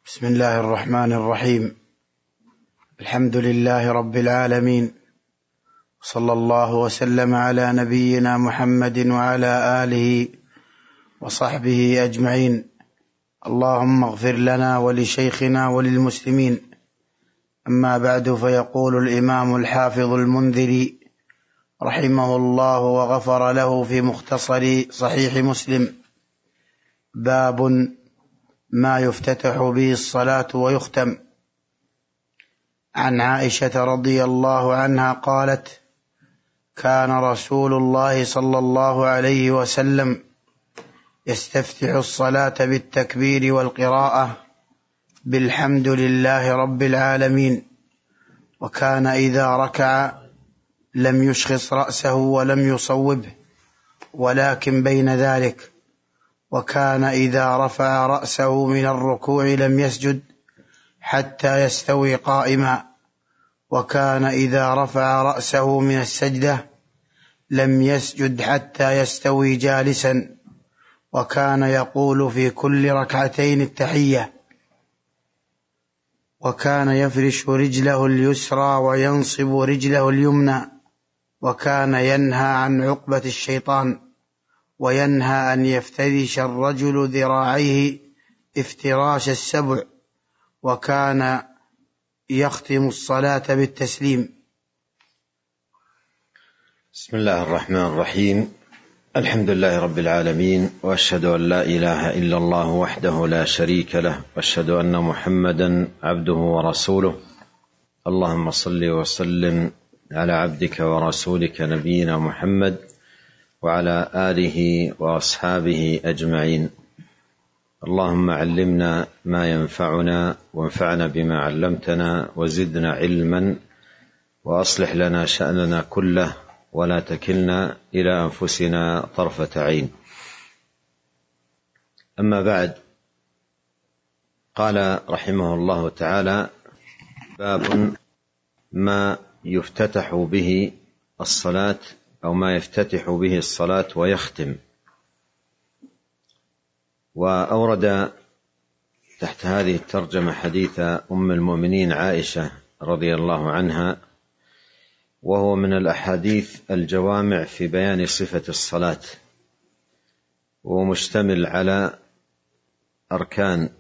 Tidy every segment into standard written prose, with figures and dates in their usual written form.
بسم الله الرحمن الرحيم. الحمد لله رب العالمين، صلى الله وسلم على نبينا محمد وعلى آله وصحبه أجمعين. اللهم اغفر لنا ولشيخنا وللمسلمين. أما بعد، فيقول الإمام الحافظ المنذري رحمه الله وغفر له في مختصر صحيح مسلم: باب ما يفتتح به الصلاة ويختم. عن عائشة رضي الله عنها قالت: كان رسول الله صلى الله عليه وسلم يستفتح الصلاة بالتكبير والقراءة بالحمد لله رب العالمين، وكان إذا ركع لم يشخص رأسه ولم يصوبه ولكن بين ذلك، وكان إذا رفع رأسه من الركوع لم يسجد حتى يستوي قائما، وكان إذا رفع رأسه من السجدة لم يسجد حتى يستوي جالسا، وكان يقول في كل ركعتين التحية، وكان يفرش رجله اليسرى وينصب رجله اليمنى، وكان ينهى عن عقبة الشيطان، وينهى أن يفترش الرجل ذراعيه افتراش السبع، وكان يختم الصلاة بالتسليم. بسم الله الرحمن الرحيم. الحمد لله رب العالمين، وأشهد أن لا إله إلا الله وحده لا شريك له، وأشهد أن محمدا عبده ورسوله. اللهم صل وسلم على عبدك ورسولك نبينا محمد وعلى آله وأصحابه أجمعين. اللهم علمنا ما ينفعنا، وانفعنا بما علمتنا، وزدنا علما، وأصلح لنا شأننا كله، ولا تكلنا إلى أنفسنا طرفة عين. أما بعد، قال رحمه الله تعالى: باب ما يفتتح به الصلاة، أو ما يفتتح به الصلاة ويختم. وأورد تحت هذه الترجمة حديث أم المؤمنين عائشة رضي الله عنها، وهو من الأحاديث الجوامع في بيان صفة الصلاة، ومشتمل على أركان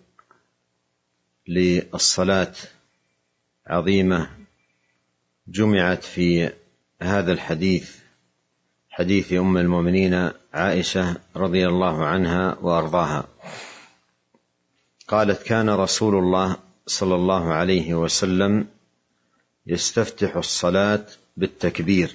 للصلاة عظيمة جمعت في هذا الحديث، حديث أم المؤمنين عائشة رضي الله عنها وأرضاها. قالت: كان رسول الله صلى الله عليه وسلم يستفتح الصلاة بالتكبير،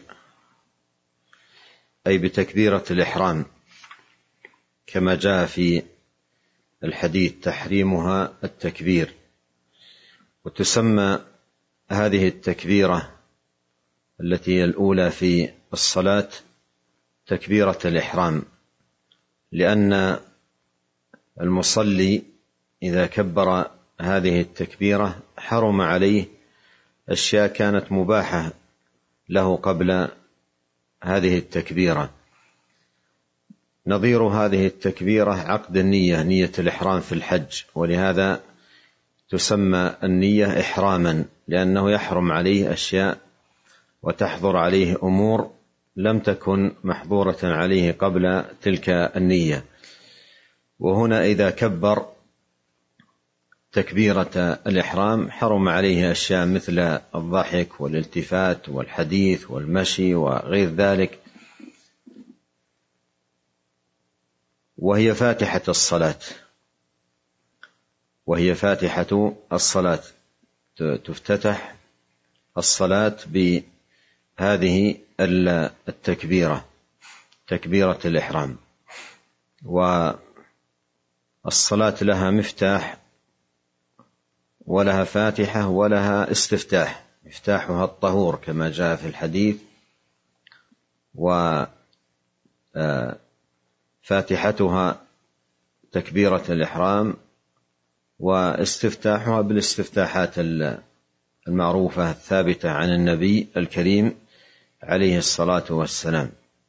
أي بتكبيرة الإحرام، كما جاء في الحديث تحريمها التكبير. وتسمى هذه التكبيرة التي هي الأولى في الصلاة تكبيرة الإحرام، لأن المصلي إذا كبر هذه التكبيرة حرم عليه أشياء كانت مباحة له قبل هذه التكبيرة. نظير هذه التكبيرة عقد النية، نية الإحرام في الحج، ولهذا تسمى النية إحراما، لأنه يحرم عليه أشياء وتحظر عليه أمور لم تكن محظورة عليه قبل تلك النية. وهنا إذا كبر تكبيرة الإحرام حرم عليه أشياء مثل الضحك والالتفات والحديث والمشي وغير ذلك، وهي فاتحة الصلاة، وهي فاتحة الصلاة. تفتتح الصلاة بهذه التكبيرة، تكبيرة الإحرام. والصلاة لها مفتاح ولها فاتحة ولها استفتاح. مفتاحها الطهور كما جاء في الحديث، وفاتحتها تكبيرة الإحرام، واستفتاحها بالاستفتاحات المعروفة الثابتة عن النبي الكريم عليه الصلاة والسلام.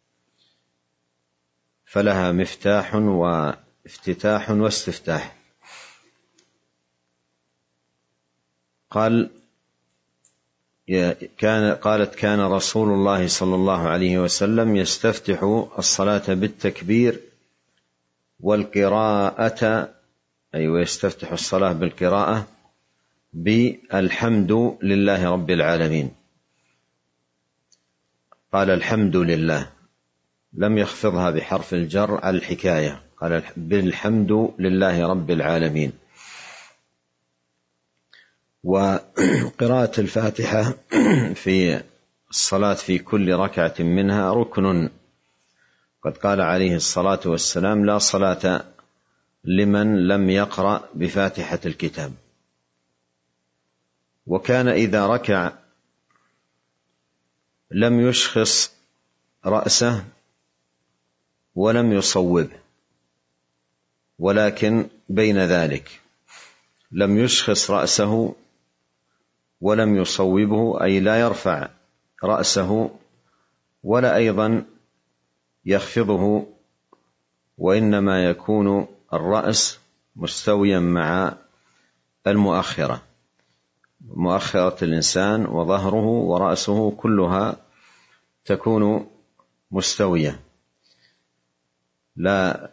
فلها مفتاح وافتتاح واستفتاح. قالت كان رسول الله صلى الله عليه وسلم يستفتح الصلاة بالتكبير والقراءة، أي ويستفتح الصلاة بالقراءة بالحمد لله رب العالمين. قال الحمد لله، لم يخفضها بحرف الجر على الحكاية، قال بالحمد لله رب العالمين. وقراءة الفاتحة في الصلاة في كل ركعة منها ركن، قد قال عليه الصلاة والسلام: لا صلاة لمن لم يقرأ بفاتحة الكتاب. وكان إذا ركع لم يشخص رأسه ولم يصوبه، ولكن بين ذلك، لم يشخص رأسه ولم يصوبه، أي لا يرفع رأسه ولا أيضا يخفضه، وإنما يكون الرأس مستويا مع المؤخرة، مؤخرة الإنسان وظهره ورأسه كلها تكون مستوية، لا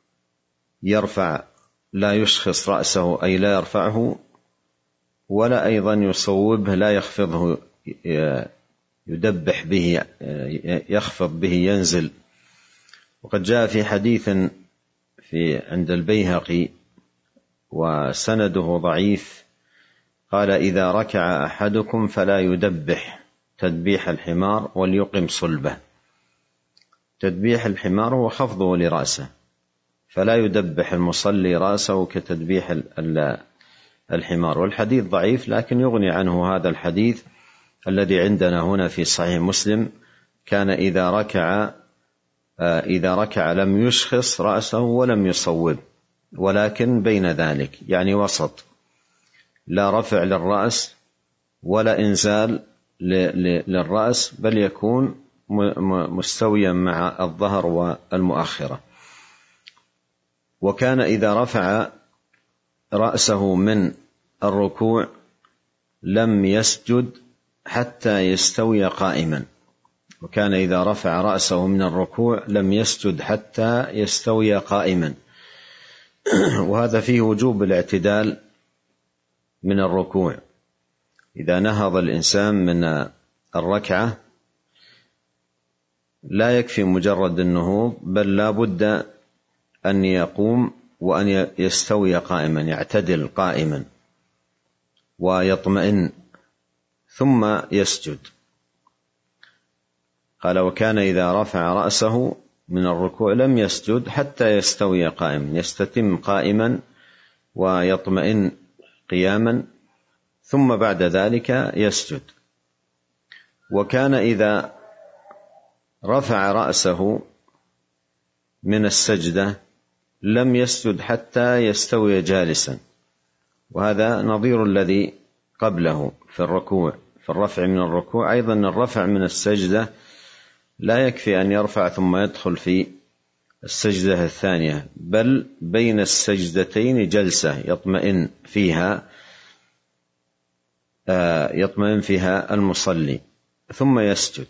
يشخص رأسه أي لا يرفعه، ولا أيضا يصوبه، لا يخفضه يدبح به، يخفض به ينزل. وقد جاء في حديث عند البيهقي وسنده ضعيف، قال: إذا ركع أحدكم فلا يدبح تدبيح الحمار وليقم صلبه. تدبيح الحمار هو خفضه لرأسه، فلا يدبح المصلي رأسه كتدبيح الحمار. والحديث ضعيف، لكن يغني عنه هذا الحديث الذي عندنا هنا في صحيح مسلم: كان إذا ركع لم يشخص رأسه ولم يصوب، ولكن بين ذلك، يعني وسط، لا رفع للرأس ولا إنزال للرأس، بل يكون مستويا مع الظهر والمؤخرة. وكان إذا رفع رأسه من الركوع لم يسجد حتى يستوي قائما. وكان إذا رفع رأسه من الركوع لم يسجد حتى يستوي قائما. وهذا فيه وجوب الاعتدال من الركوع. إذا نهض الإنسان من الركعة لا يكفي مجرد النهوض، بل لا بد أن يقوم وأن يستوي قائما، يعتدل قائما ويطمئن ثم يسجد. قال: وكان إذا رفع رأسه من الركوع لم يسجد حتى يستوي قائما، يستتم قائما ويطمئن قياما، ثم بعد ذلك يسجد. وكان إذا رفع رأسه من السجدة لم يسجد حتى يستوي جالسا، وهذا نظير الذي قبله في الركوع، في الرفع من الركوع. أيضا الرفع من السجدة لا يكفي أن يرفع ثم يدخل في السجدة الثانية، بل بين السجدتين جلسة يطمئن فيها المصلي ثم يسجد.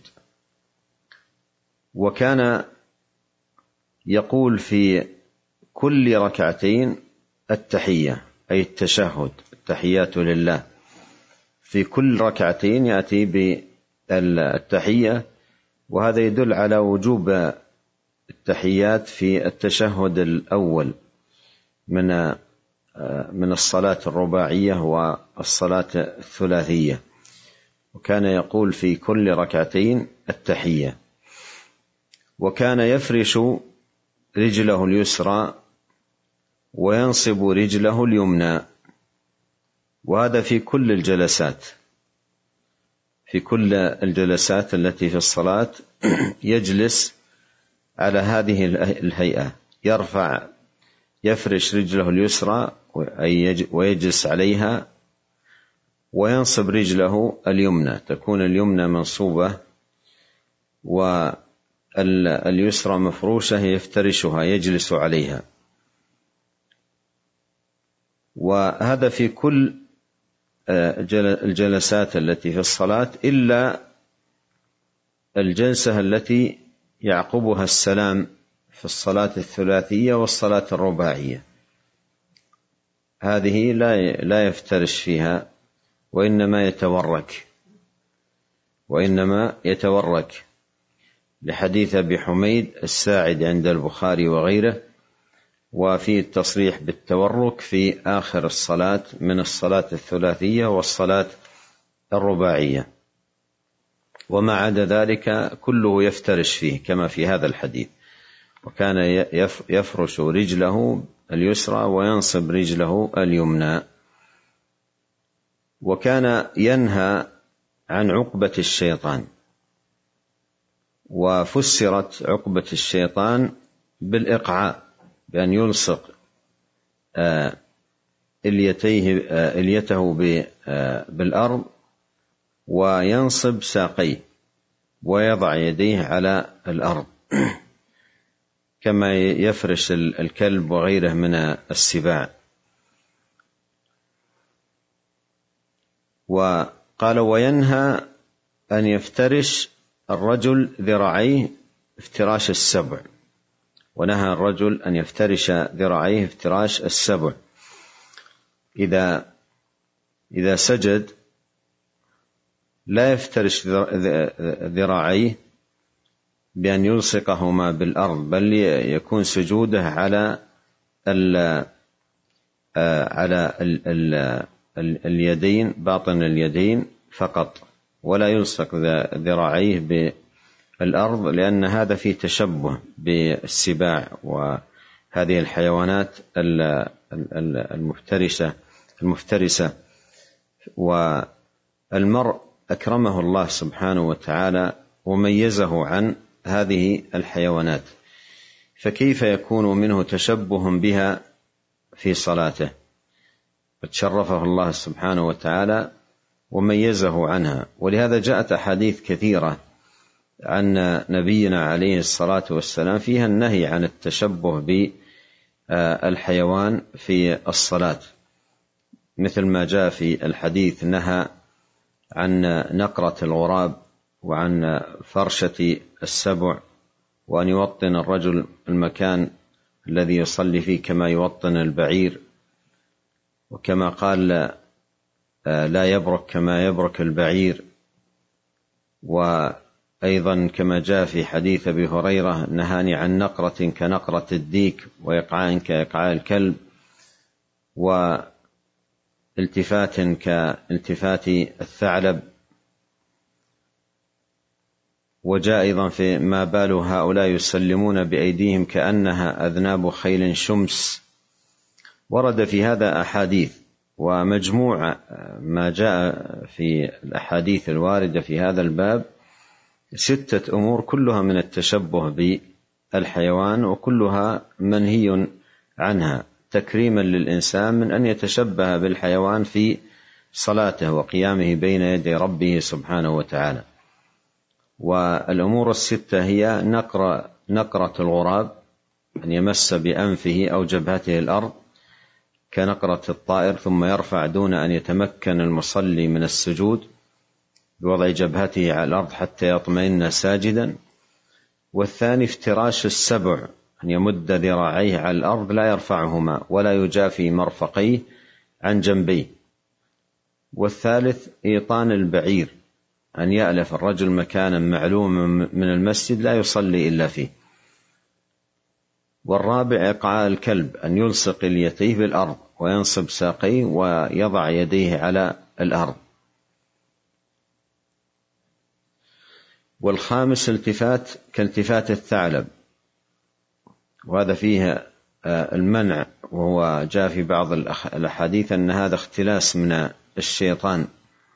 وكان يقول في كل ركعتين التحية، أي التشهد، التحيات لله. في كل ركعتين يأتي بالتحية، وهذا يدل على وجوب التحيات في التشهد الأول من الصلاة الرباعية والصلاة الثلاثية. وكان يقول في كل ركعتين التحية. وكان يفرش رجله اليسرى وينصب رجله اليمنى، وهذا في كل الجلسات التي في الصلاة يجلس على هذه الهيئة، يفرش رجله اليسرى ويجلس عليها، وينصب رجله اليمنى، تكون اليمنى منصوبة واليسرى مفروشة يفترشها يجلس عليها. وهذا في كل الجلسات التي في الصلاة إلا الجلسة التي يعقبها السلام في الصلاة الثلاثية والصلاة الرباعية، هذه لا يفترش فيها، وإنما يتورك لحديث أبي حميد الساعد عند البخاري وغيره، وفي التصريح بالتورك في آخر الصلاة من الصلاة الثلاثية والصلاة الرباعية، وما عدا ذلك كله يفترش فيه كما في هذا الحديث. وكان يفرش رجله اليسرى وينصب رجله اليمنى. وكان ينهى عن عقبة الشيطان، وفسرت عقبة الشيطان بالإقعاء، بأن يلصق إليته بالأرض وينصب ساقيه ويضع يديه على الأرض كما يفرش الكلب وغيره من السباع. وقال وينهى أن يفترش الرجل ذراعيه افتراش السبع، ونهى الرجل أن يفترش ذراعيه افتراش السبع. إذا سجد لا يفترش ذراعيه بأن يلصقهما بالأرض، بل يكون سجوده على اليدين، باطن اليدين فقط، ولا يلصق ذراعيه بالأرض، لأن هذا فيه تشبه بالسباع وهذه الحيوانات المفترسة. والمرء أكرمه الله سبحانه وتعالى وميزه عن هذه الحيوانات، فكيف يكون منه تشبه بها في صلاته؟ قد شرفه الله سبحانه وتعالى وميزه عنها. ولهذا جاءت أحاديث كثيرة عن نبينا عليه الصلاة والسلام فيها النهي عن التشبه بالحيوان في الصلاة، مثل ما جاء في الحديث نهى عن نقرة الغراب، وعن فرشة السبع، وأن يوطن الرجل المكان الذي يصلي فيه كما يوطن البعير، وكما قال لا يبرك كما يبرك البعير. وأيضا كما جاء في حديث أبي هريرة نهاني عن نقرة كنقرة الديك، وإقعاء كإقعاء الكلب، والتفات كالتفات الثعلب. وجاء أيضا في ما بال هؤلاء يسلمون بأيديهم كأنها أذناب خيل شمس. ورد في هذا أحاديث، ومجموع ما جاء في الأحاديث الواردة في هذا الباب 6 أمور كلها من التشبه بالحيوان، وكلها منهي عنها تكريما للإنسان من أن يتشبه بالحيوان في صلاته وقيامه بين يدي ربه سبحانه وتعالى. والأمور 6 هي نقرة الغراب، أن يمس بأنفه أو جبهته الأرض كنقرة الطائر ثم يرفع دون أن يتمكن المصلي من السجود بوضع جبهته على الأرض حتى يطمئن ساجدا. والثاني افتراش السبع، أن يمد ذراعيه على الأرض لا يرفعهما ولا يجافي مرفقيه عن جنبيه. والثالث إيطان البعير، أن يألف الرجل مكانا معلوما من المسجد لا يصلي إلا فيه. والرابع إقعاء الكلب، أن يلصق اليتيه بالأرض وينصب ساقيه ويضع يديه على الأرض. والخامس التفات كالتفات الثعلب، وهذا فيه المنع، وهو جاء في بعض الأحاديث أن هذا اختلاس من الشيطان.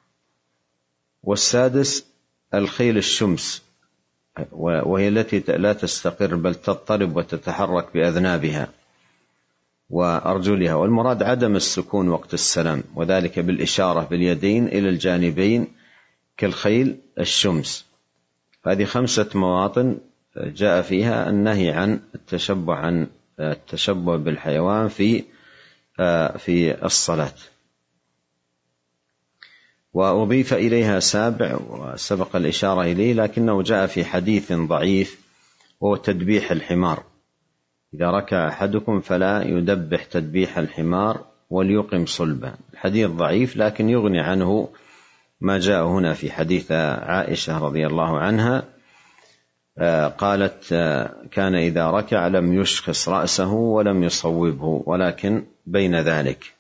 والسادس الخيل الشمس، وهي التي لا تستقر بل تضطرب وتتحرك بأذنابها وأرجلها، والمراد عدم السكون وقت السلام، وذلك بالإشارة باليدين إلى الجانبين كالخيل الشمس. هذه 5 مواطن جاء فيها النهي عن التشبه بالحيوان في الصلاة. وأضيف إليها سابع وسبق الإشارة إليه، لكنه جاء في حديث ضعيف وهو تدبيح الحمار. إذا ركع أحدكم فلا يدبح تدبيح الحمار وليقم صلبه. الحديث ضعيف لكن يغني عنه ما جاء هنا في حديث عائشة رضي الله عنها، قالت كان إذا ركع لم يشخص رأسه ولم يصوبه ولكن بين ذلك.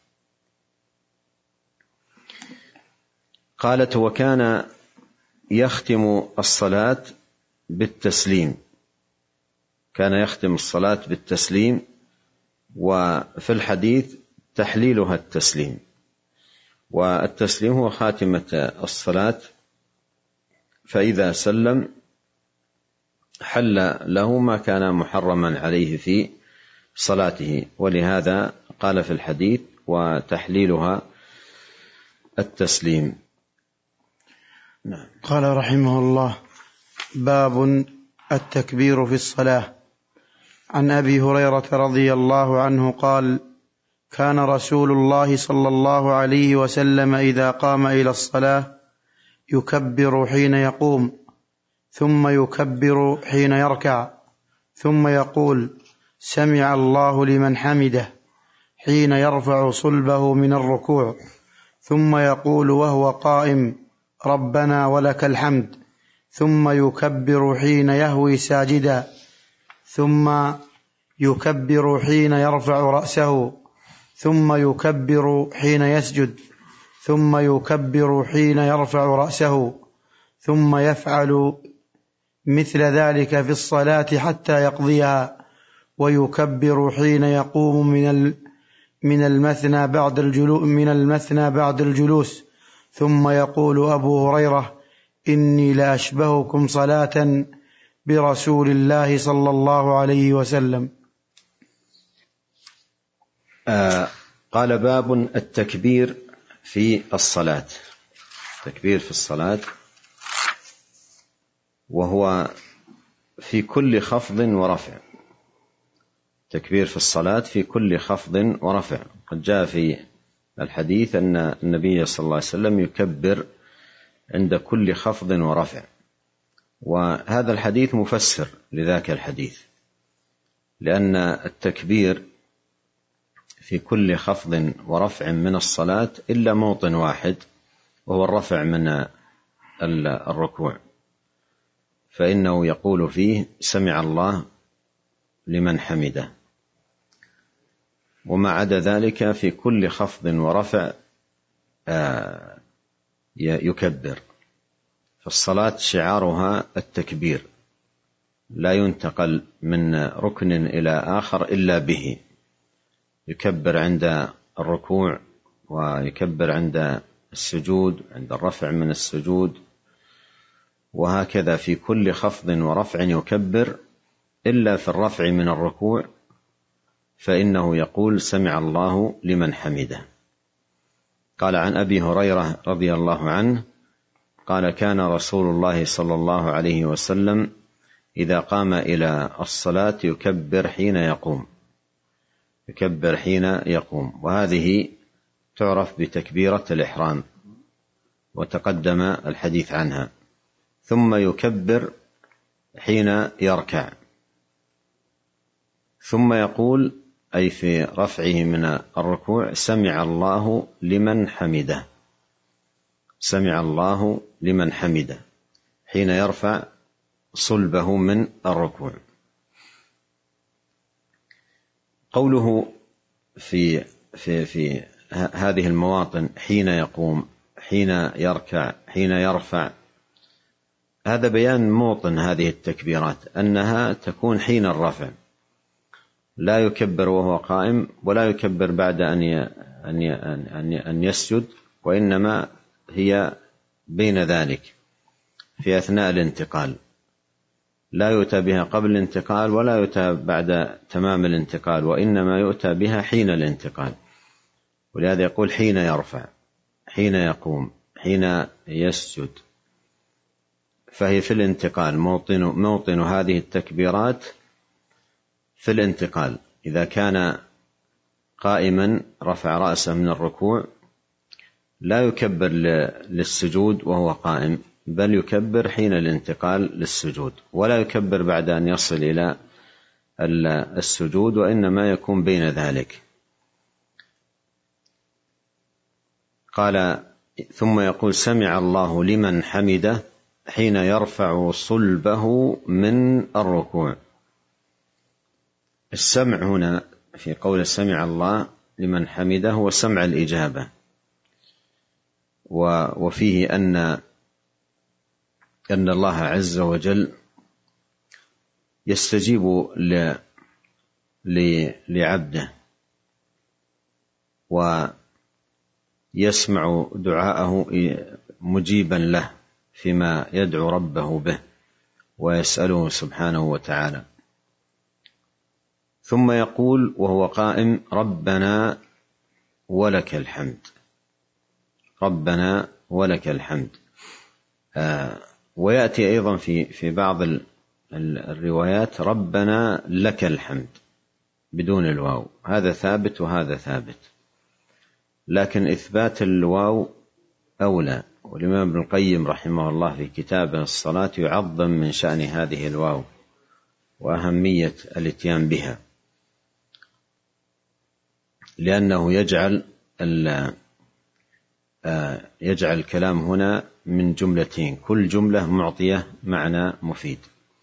قالت وكان يختم الصلاة بالتسليم، كان يختم الصلاة بالتسليم، وفي الحديث تحليلها التسليم، والتسليم هو خاتمة الصلاة، فإذا سلم حل له ما كان محرما عليه في صلاته، ولهذا قال في الحديث وتحليلها التسليم. نعم. قال رحمه الله: باب التكبير في الصلاة. عن أبي هريرة رضي الله عنه قال: كان رسول الله صلى الله عليه وسلم إذا قام إلى الصلاة يكبر حين يقوم، ثم يكبر حين يركع، ثم يقول: سمع الله لمن حمده، حين يرفع صلبه من الركوع، ثم يقول وهو قائم: ربنا ولك الحمد، ثم يكبر حين يهوي ساجدا، ثم يكبر حين يرفع رأسه، ثم يكبر حين يسجد، ثم يكبر حين يرفع رأسه، ثم يفعل مثل ذلك في الصلاة حتى يقضيها، ويكبر حين يقوم من المثنى بعد الجلوس، ثم يقول أبو هريرة: إني لأشبهكم صلاة برسول الله صلى الله عليه وسلم. قال: باب التكبير في الصلاة. التكبير في الصلاة وهو في كل خفض ورفع. تكبير في الصلاة في كل خفض ورفع. قد جاء في الحديث أن النبي صلى الله عليه وسلم يكبر عند كل خفض ورفع، وهذا الحديث مفسر لذاك الحديث، لأن التكبير في كل خفض ورفع من الصلاة إلا موطن واحد، وهو الرفع من الركوع، فإنه يقول فيه: سمع الله لمن حمده. وما عدا ذلك في كل خفض ورفع يكبر. فالصلاة شعارها التكبير، لا ينتقل من ركن إلى آخر إلا به. يكبر عند الركوع، ويكبر عند السجود، عند الرفع من السجود، وهكذا في كل خفض ورفع يكبر، إلا في الرفع من الركوع فإنه يقول: سمع الله لمن حمده. قال: عن أبي هريرة رضي الله عنه قال: كان رسول الله صلى الله عليه وسلم إذا قام إلى الصلاة يكبر حين يقوم، يكبر حين يقوم، وهذه تعرف بتكبيرة الإحرام، وتقدم الحديث عنها. ثم يكبر حين يركع، ثم يقول، أي في رفعه من الركوع: سمع الله لمن حمده، سمع الله لمن حمده، حين يرفع صلبه من الركوع. قوله في هذه المواطن: حين يقوم، حين يركع، حين يرفع، هذا بيان موطن هذه التكبيرات، أنها تكون حين الرفع، لا يكبر وهو قائم، ولا يكبر بعد أن يسجد، وإنما هي بين ذلك في أثناء الانتقال، لا يؤتى بها قبل الانتقال ولا يؤتى بعد تمام الانتقال، وإنما يؤتى بها حين الانتقال. ولهذا يقول: حين يرفع، حين يقوم، حين يسجد، فهي في الانتقال. موطن هذه التكبيرات في الانتقال. إذا كان قائما رفع رأسه من الركوع، لا يكبر للسجود وهو قائم، بل يكبر حين الانتقال للسجود، ولا يكبر بعد أن يصل إلى السجود، وإنما يكون بين ذلك. قال: ثم يقول: سمع الله لمن حمده، حين يرفع صلبه من الركوع. السمع هنا في قول سمع الله لمن حمده هو سمع الإجابة، وفيه أن الله عز وجل يستجيب لعبده ويسمع دعاءه مجيبا له فيما يدعو ربه به ويسأله سبحانه وتعالى. ثم يقول وهو قائم: ربنا ولك الحمد، ربنا ولك الحمد. ويأتي أيضا في بعض الروايات: ربنا لك الحمد بدون الواو. هذا ثابت وهذا ثابت، لكن إثبات الواو أولى. والإمام ابن القيم رحمه الله في كتابه الصلاة يعظم من شأن هذه الواو وأهمية الاتيان بها، لأنه يجعل الكلام هنا من جملتين، كل جملة معطية معنى مفيد.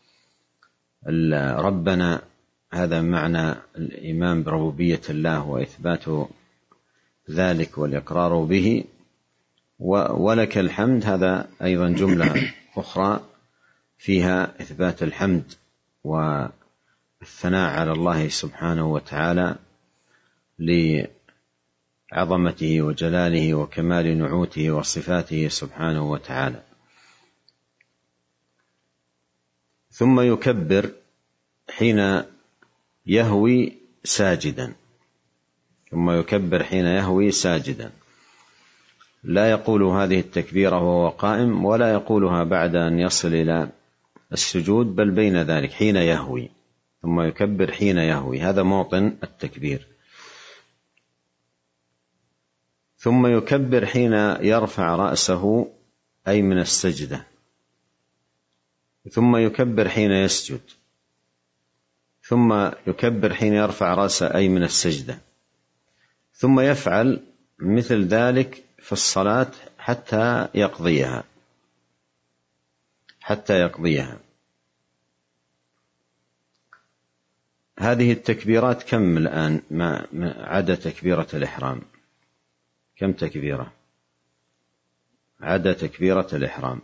ربنا هذا معنى الإيمان بربوبية الله وإثبات ذلك والإقرار به، ولك الحمد هذا أيضا جملة أخرى فيها إثبات الحمد والثناء على الله سبحانه وتعالى لعظمته وجلاله وكمال نعوته وصفاته سبحانه وتعالى. ثم يكبر حين يهوي ساجدا، ثم يكبر حين يهوي ساجدا، لا يقول هذه التكبيرة وهو قائم، ولا يقولها بعد أن يصل إلى السجود، بل بين ذلك حين يهوي. ثم يكبر حين يهوي، هذا موطن التكبير. ثم يكبر حين يرفع رأسه أي من السجدة، ثم يكبر حين يسجد، ثم يكبر حين يرفع رأسه أي من السجدة، ثم يفعل مثل ذلك في الصلاة حتى يقضيها. هذه التكبيرات كم الآن عدا تكبيرة الإحرام؟ كم تكبيرة عدا تكبيرة الإحرام؟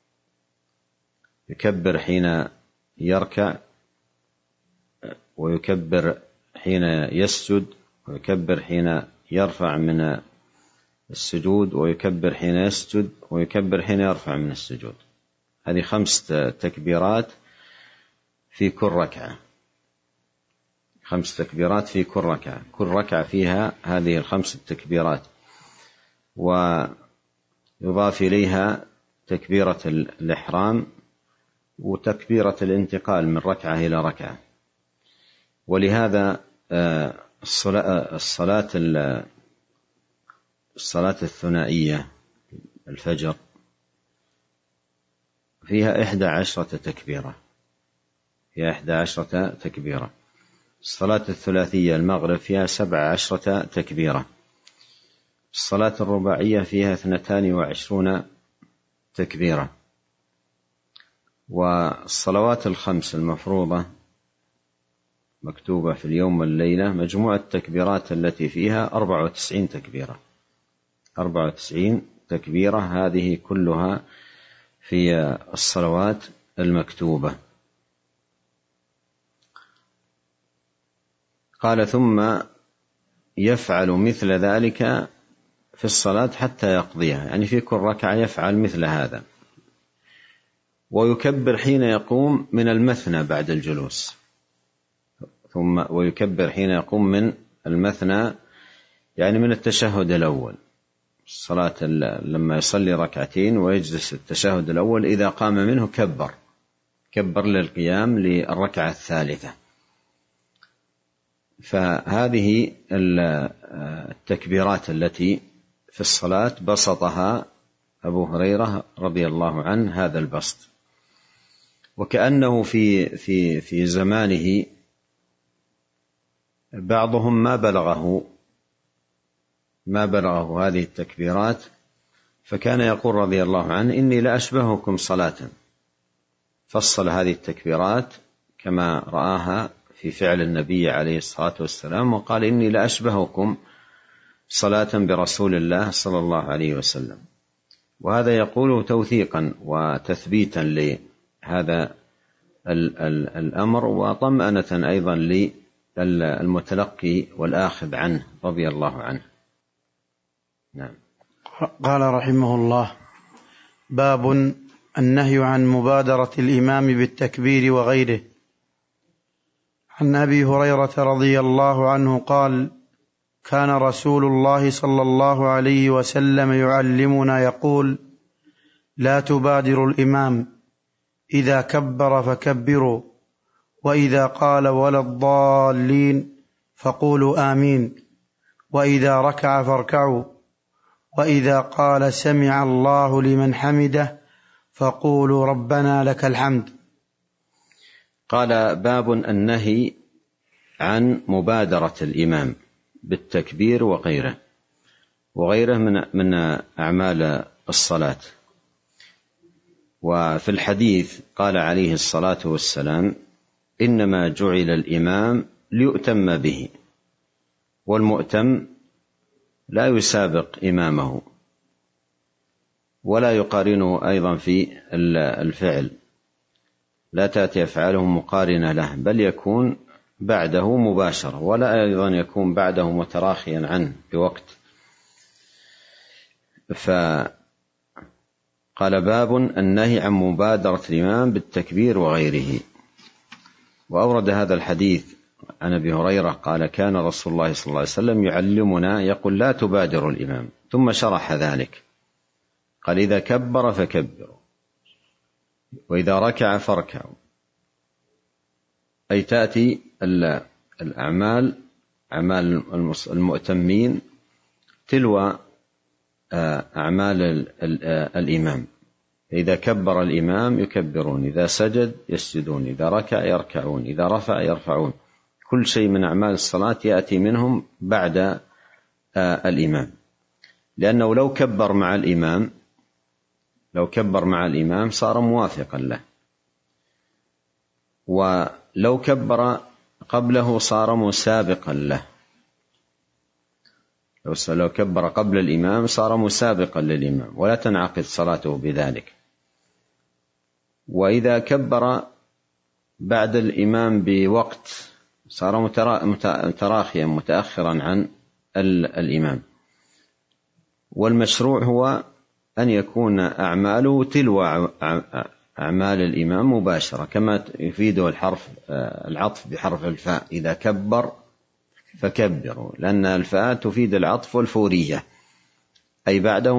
يكبر حين يركع، ويكبر حين يسجد، ويكبر حين يرفع من السجود، ويكبر حين يسجد، ويكبر حين يرفع من السجود. هذه 5 تكبيرات في كل ركعة، 5 تكبيرات في كل ركعة، كل ركعة فيها هذه 5 التكبيرات، ويضاف إليها تكبيرة الإحرام وتكبيرة الانتقال من ركعة إلى ركعة. ولهذا الصلاة الثنائية الفجر فيها 11 تكبيرة، فيها 11 تكبيرة. الصلاة الثلاثية المغرب فيها 17 تكبيرة. الصلاة الرباعية فيها 22 تكبيرة. والصلوات ال5 المفروضة مكتوبة في اليوم والليلة مجموع التكبيرات التي فيها 94 تكبيرة، 94 تكبيرة، هذه كلها في الصلوات المكتوبة. قال: ثم يفعل مثل ذلك في الصلاة حتى يقضيها، يعني في كل ركعة يفعل مثل هذا. ويكبر حين يقوم من المثنى بعد الجلوس، ويكبر حين يقوم من المثنى يعني من التشهد الأول. الصلاة لما يصلي ركعتين ويجلس التشهد الأول، إذا قام منه كبر للقيام للركعة الثالثة. فهذه التكبيرات التي في الصلاة بسطها أبو هريرة رضي الله عنه هذا البسط، وكأنه في زمانه بعضهم ما بلغه هذه التكبيرات، فكان يقول رضي الله عنه: إني لأشبهكم صلاة، فصل هذه التكبيرات كما رآها في فعل النبي عليه الصلاة والسلام، وقال: إني لأشبهكم صلاة برسول الله صلى الله عليه وسلم. وهذا يقوله توثيقا وتثبيتا لهذا الأمر، وطمأنة أيضا للمتلقي والآخذ عنه رضي الله عنه. نعم. قال رحمه الله: باب النهي عن مبادرة الإمام بالتكبير وغيره. عن أبي هريرة رضي الله عنه قال: كان رسول الله صلى الله عليه وسلم يعلمنا يقول: لا تبادر الإمام، إذا كبر فكبروا، وإذا قال ولا الضالين فقولوا آمين، وإذا ركع فاركعوا، وإذا قال سمع الله لمن حمده فقولوا ربنا لك الحمد. قال: باب النهي عن مبادرة الإمام بالتكبير وغيره من أعمال الصلاة. وفي الحديث قال عليه الصلاة والسلام: إنما جعل الإمام ليؤتم به، والمؤتم لا يسابق إمامه ولا يقارنه أيضا في الفعل، لا تأتي أفعاله مقارنة له، بل يكون بعده مباشرة، ولا أيضا يكون بعده متراخيا عنه بوقت. فقال: باب النهي عن مبادرة الإمام بالتكبير وغيره. وأورد هذا الحديث عن أبي هريرة قال: كان رسول الله صلى الله عليه وسلم يعلمنا يقول: لا تبادر الإمام، ثم شرح ذلك قال: إذا كبر فكبروا، وإذا ركع فاركعوا. أي تأتي الأعمال، أعمال المؤتمين تلو أعمال الإمام. إذا كبر الإمام يكبرون، إذا سجد يسجدون، إذا ركع يركعون، إذا رفع يرفعون. كل شيء من أعمال الصلاة يأتي منهم بعد الإمام، لأنه لو كبر مع الإمام صار موافقا له، ولو كبر قبله صار مسابقا له. لو كبر قبل الإمام صار مسابقا للإمام، ولا تنعقد صلاته بذلك. وإذا كبر بعد الإمام بوقت صار متراخيا متأخرا عن الإمام. والمشروع هو أن يكون أعماله تلو أعمال الإمام مباشرة، كما يفيده العطف بحرف الفاء: إذا كبر فكبروا، لأن الفاء تفيد العطف والفورية، أي بعده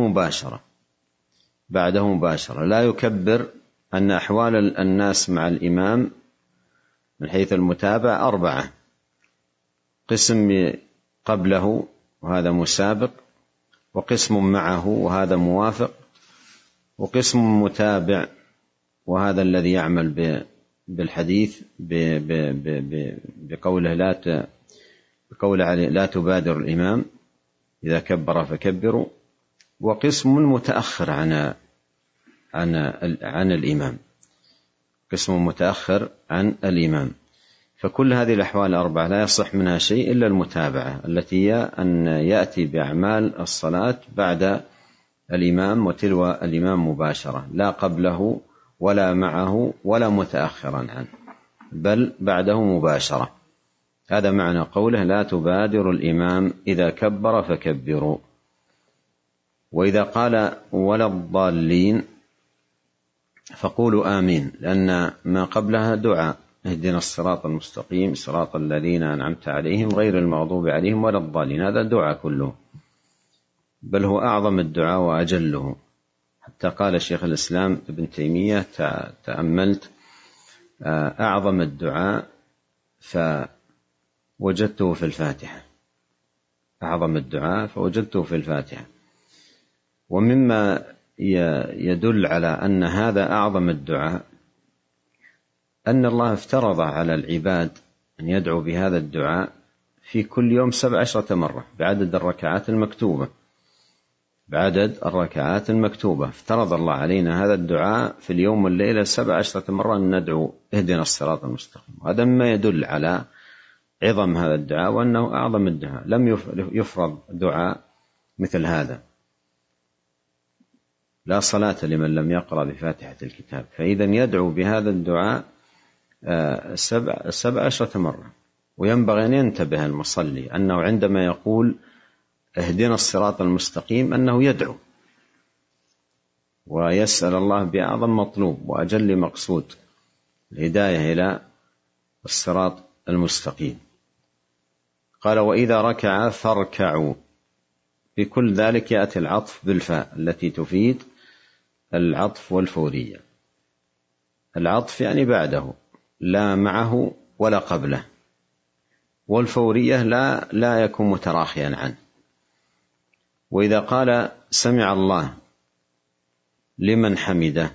مباشرة. لا يكبر، أن أحوال الناس مع الإمام من حيث المتابعة 4: قسم قبله وهذا مسابق، وقسم معه وهذا موافق، وقسم متابع وهذا الذي يعمل بالحديث بقوله لا تبادر الإمام، إذا كبر فكبروا، وقسم متأخر عن الإمام، قسم متأخر عن الإمام. فكل هذه الأحوال 4 لا يصح منها شيء إلا المتابعة، التي هي أن يأتي بأعمال الصلاة بعد الإمام وتلو الإمام مباشرة، لا قبله ولا معه ولا متأخرا عنه، بل بعده مباشرة. هذا معنى قوله: لا تبادر الإمام، إذا كبر فكبروا. وإذا قال ولا الضالين فقولوا آمين، لأن ما قبلها دعاء: اهدنا الصراط المستقيم صراط الذين أنعمت عليهم غير المغضوب عليهم ولا الضالين. هذا دعاء كله، بل هو أعظم الدعاء وأجله. حتى قال شيخ الإسلام ابن تيمية: تأملت أعظم الدعاء فوجدته في الفاتحة، أعظم الدعاء فوجدته في الفاتحة. ومما يدل على أن هذا أعظم الدعاء أن الله افترض على العباد أن يدعوا بهذا الدعاء في كل يوم 17 مرة بعدد الركعات المكتوبة. افترض الله علينا هذا الدعاء في اليوم والليلة 17 مرة أن ندعو اهدنا الصراط المستقيم. هذا مما يدل على عظم هذا الدعاء وأنه أعظم الدعاء. لم يفرض دعاء مثل هذا. لا صلاة لمن لم يقرأ بفاتحة الكتاب. فإذا يدعو بهذا الدعاء 17 مرة. وينبغي أن ينتبه المصلي أنه عندما يقول اهدنا الصراط المستقيم أنه يدعو ويسأل الله بأعظم مطلوب وأجل مقصود، الهداية إلى الصراط المستقيم. قال وإذا ركع فاركعوا. بكل ذلك يأتي العطف بالفاء التي تفيد العطف والفورية. العطف يعني بعده، لا معه ولا قبله، والفورية لا يكون متراخيا عنه. وإذا قال سمع الله لمن حمده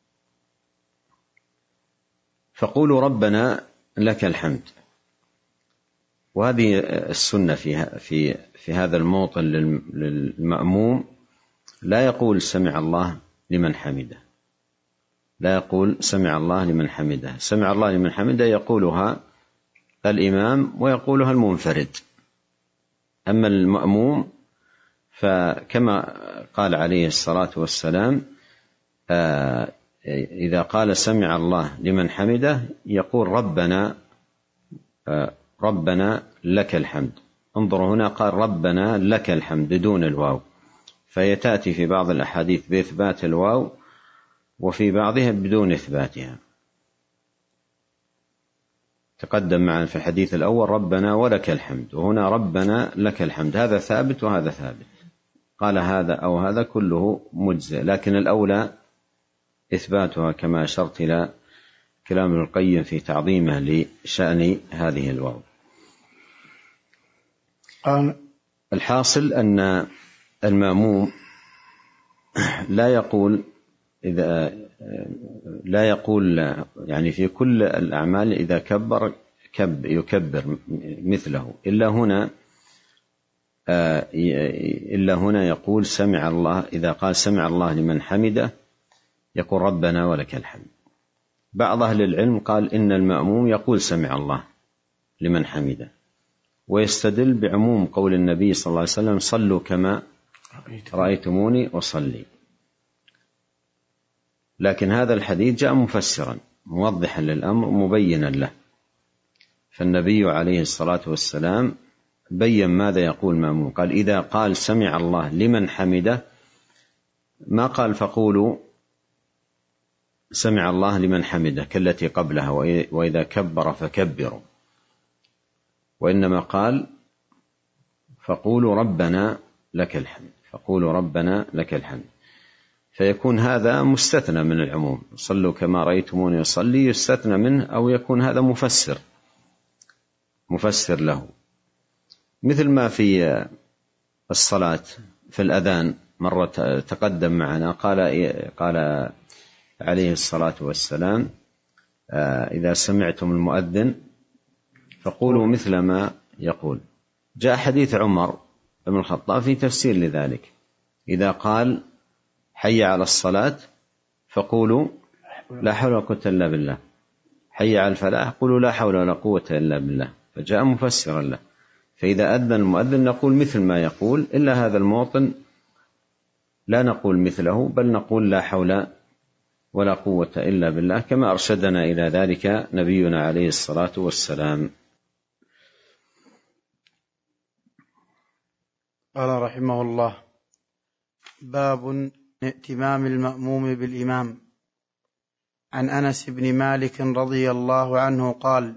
فقولوا ربنا لك الحمد. وهذه السنة في هذا الموطن للمأموم، لا يقول سمع الله لمن حمده، لا يقول سمع الله لمن حمده. سمع الله لمن حمده يقولها الإمام ويقولها المنفرد. أما المأموم فكما قال عليه الصلاة والسلام إذا قال سمع الله لمن حمده يقول ربنا لك الحمد. انظروا هنا قال ربنا لك الحمد بدون الواو، فيتأتي في بعض الأحاديث بإثبات الواو وفي بعضها بدون إثباتها. تقدم معنا في الحديث الأول ربنا ولك الحمد، وهنا ربنا لك الحمد. هذا ثابت وهذا ثابت. قال هذا أو هذا كله مجزئ، لكن الأولى إثباتها كما أشرت إلى كلام ابن القيم في تعظيمه لشأن هذه الواو. الحاصل أن المأموم لا يقول يعني في كل الأعمال إذا كبر يكبر مثله، إلا هنا يقول سمع الله. إذا قال سمع الله لمن حمده يقول ربنا ولك الحمد. بعض أهل العلم قال إن المأموم يقول سمع الله لمن حمده، ويستدل بعموم قول النبي صلى الله عليه وسلم صلوا كما رأيتموني أصلي. لكن هذا الحديث جاء مفسرا موضحا للأمر مبينا له، فالنبي عليه الصلاة والسلام بين ماذا يقول المأموم. قال إذا قال سمع الله لمن حمده ما قال فقولوا سمع الله لمن حمده كالتي قبلها وإذا كبر فكبروا، وإنما قال فقولوا ربنا لك الحمد، فقولوا ربنا لك الحمد. فيكون هذا مستثنى من العموم، صلوا كما رأيتموني يصلي يستثنى منه، أو يكون هذا مفسر له، مثل ما في الصلاة في الأذان مرة تقدم معنا. قال عليه الصلاة والسلام إذا سمعتم المؤذن فقولوا مثل ما يقول. جاء حديث عمر بن الخطاب في تفسير لذلك، إذا قال حي على الصلاة فقولوا لا حول ولا قوة إلا بالله، حي على الفلاح قولوا لا حول ولا قوة إلا بالله، فجاء مفسرا له. فإذا أذن المؤذن نقول مثل ما يقول، إلا هذا الموطن لا نقول مثله، بل نقول لا حول ولا قوة إلا بالله، كما أرشدنا إلى ذلك نبينا عليه الصلاة والسلام. قال رحمه الله باب ائتمام المأموم بالإمام. عن أنس بن مالك رضي الله عنه قال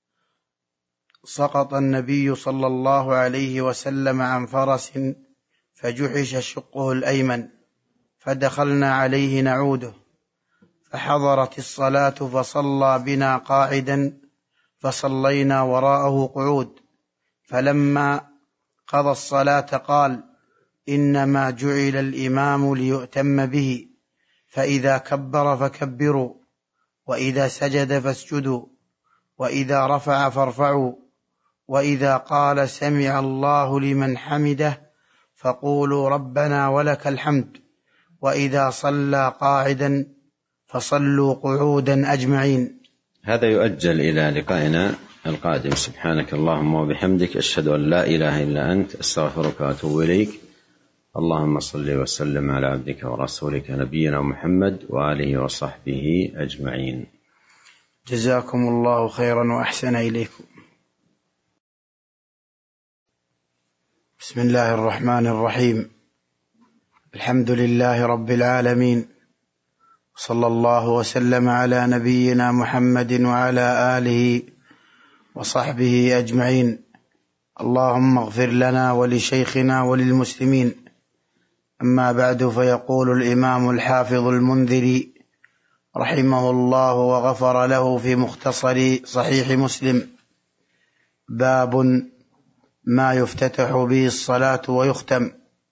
سقط النبي صلى الله عليه وسلم عن فرس فجحش شقه الأيمن، فدخلنا عليه نعوده، فحضرت الصلاة فصلى بنا قاعدا فصلينا وراءه قعود، فلما قضى الصلاة قال إنما جعل الإمام ليؤتم به، فإذا كبر فكبروا، وإذا سجد فاسجدوا، وإذا رفع فارفعوا، وإذا قال سمع الله لمن حمده فقولوا ربنا ولك الحمد، وإذا صلى قاعدا فصلوا قعودا أجمعين. هذا يؤجل إلى لقائنا القادم. سبحانك اللهم وبحمدك، أشهد أن لا إله إلا أنت، أستغفرك وأتوب إليك. اللهم صل وسلم على عبدك ورسولك نبينا محمد وآله وصحبه أجمعين. جزاكم الله خيرا وأحسن إليكم. بسم الله الرحمن الرحيم. الحمد لله رب العالمين، صلى الله وسلم على نبينا محمد وعلى آله وصحبه أجمعين. اللهم اغفر لنا ولشيخنا وللمسلمين. أما بعد، فيقول الإمام الحافظ المنذري رحمه الله وغفر له في مختصر صحيح مسلم: باب ما يفتتح به الصلاة ويختم.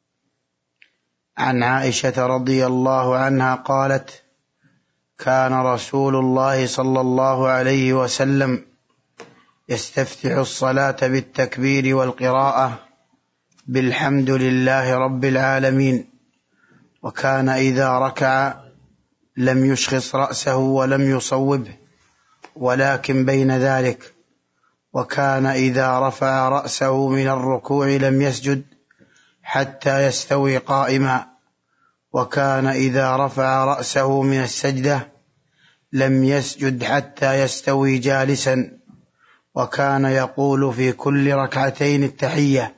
عن عائشة رضي الله عنها قالت: كان رسول الله صلى الله عليه وسلم يستفتح الصلاة بالتكبير والقراءة بالحمد لله رب العالمين، وكان إذا ركع لم يشخص رأسه ولم يصوبه ولكن بين ذلك، وكان إذا رفع رأسه من الركوع لم يسجد حتى يستوي قائما، وكان إذا رفع رأسه من السجدة لم يسجد حتى يستوي جالسا، وكان يقول في كل ركعتين التحية،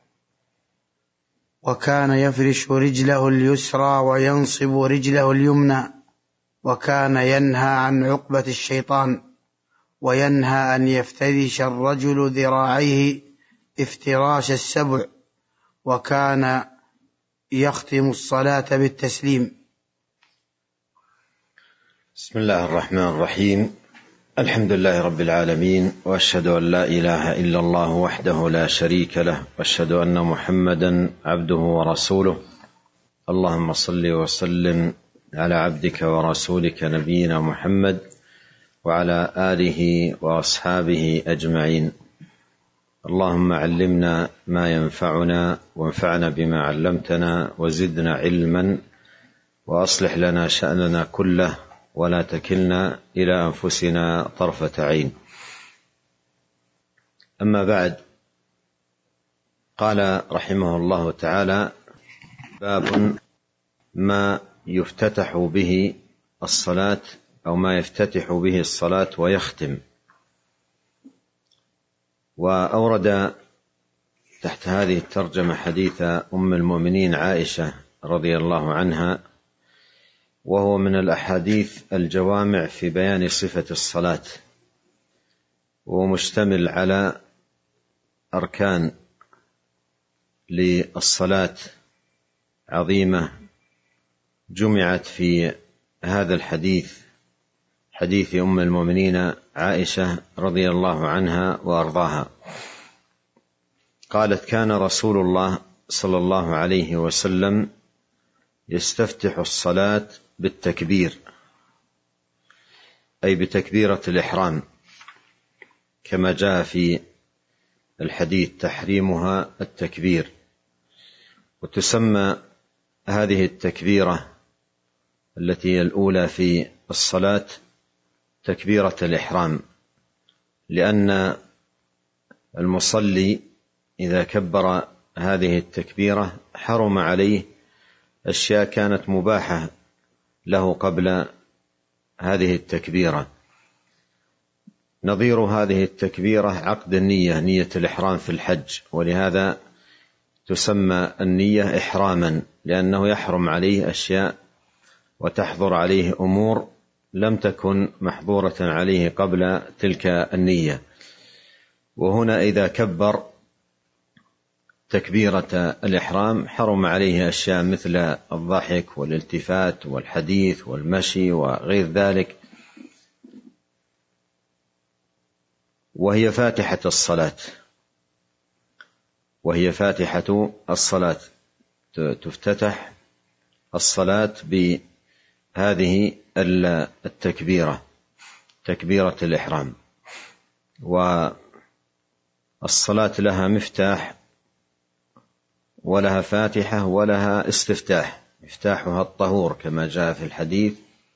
وكان يفرش رجله اليسرى وينصب رجله اليمنى، وكان ينهى عن عقبة الشيطان، وينهى أن يفترش الرجل ذراعيه افتراش السبع، وكان يختم الصلاة بالتسليم. بسم الله الرحمن الرحيم. الحمد لله رب العالمين، وأشهد أن لا إله إلا الله وحده لا شريك له، وأشهد أن محمدا عبده ورسوله. اللهم صل وسلم على عبدك ورسولك نبينا محمد وعلى آله وأصحابه أجمعين. اللهم علمنا ما ينفعنا، وانفعنا بما علمتنا، وزدنا علما، وأصلح لنا شأننا كله، ولا تكلنا إلى أنفسنا طرفة عين. أما بعد، قال رحمه الله تعالى: باب ما يفتتح به الصلاة، أو ما يفتتح به الصلاة ويختم. وأورد تحت هذه الترجمة حديث أم المؤمنين عائشة رضي الله عنها، وهو من الأحاديث الجوامع في بيان صفة الصلاة، ومشتمل على أركان للصلاة عظيمة جمعت في هذا الحديث، حديث أم المؤمنين عائشة رضي الله عنها وأرضاها. قالت: كان رسول الله صلى الله عليه وسلم يستفتح الصلاة بالتكبير، أي بتكبيرة الإحرام، كما جاء في الحديث تحريمها التكبير. وتسمى هذه التكبيرة التي هي الأولى في الصلاة تكبيرة الإحرام، لأن المصلي إذا كبر هذه التكبيرة حرم عليه أشياء كانت مباحة له قبل هذه التكبيرة. نظير هذه التكبيرة عقد النية، نية الإحرام في الحج، ولهذا تسمى النية إحراما، لأنه يحرم عليه أشياء وتحظر عليه أمور لم تكن محظورة عليه قبل تلك النية. وهنا إذا كبر تكبيرة الإحرام حرم عليه أشياء مثل الضحك والالتفات والحديث والمشي وغير ذلك، وهي فاتحة الصلاة. تفتتح الصلاة بهذه التكبيرة، تكبيرة الإحرام. والصلاة لها مفتاح ولها فاتحة ولها استفتاح. مفتاحها الطهور كما جاء في الحديث،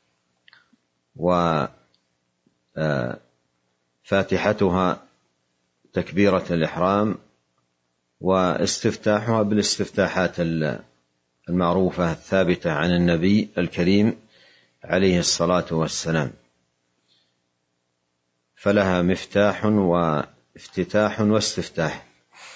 وفاتحتها تكبيرة الإحرام، واستفتاحها بالاستفتاحات المعروفة الثابتة عن النبي الكريم عليه الصلاة والسلام. فلها مفتاح وافتتاح واستفتاح.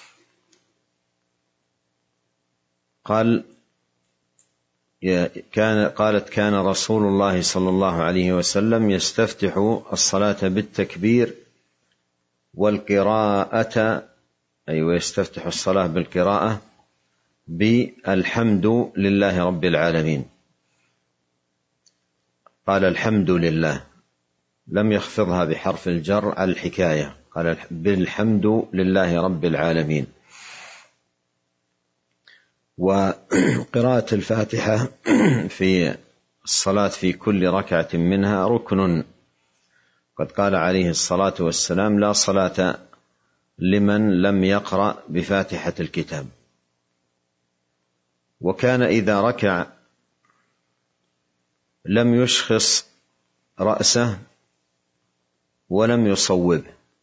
قالت كان رسول الله صلى الله عليه وسلم يستفتح الصلاة بالتكبير والقراءة، أي ويستفتح الصلاة بالقراءة بالحمد لله رب العالمين. قال الحمد لله، لم يخفضها بحرف الجر على الحكاية، قال بالحمد لله رب العالمين. وقراءة الفاتحة في الصلاة في كل ركعة منها ركن. قد قال عليه الصلاة والسلام: لا صلاة لمن لم يقرأ بفاتحة الكتاب. وكان إذا ركع لم يشخص رأسه ولم يصوبه،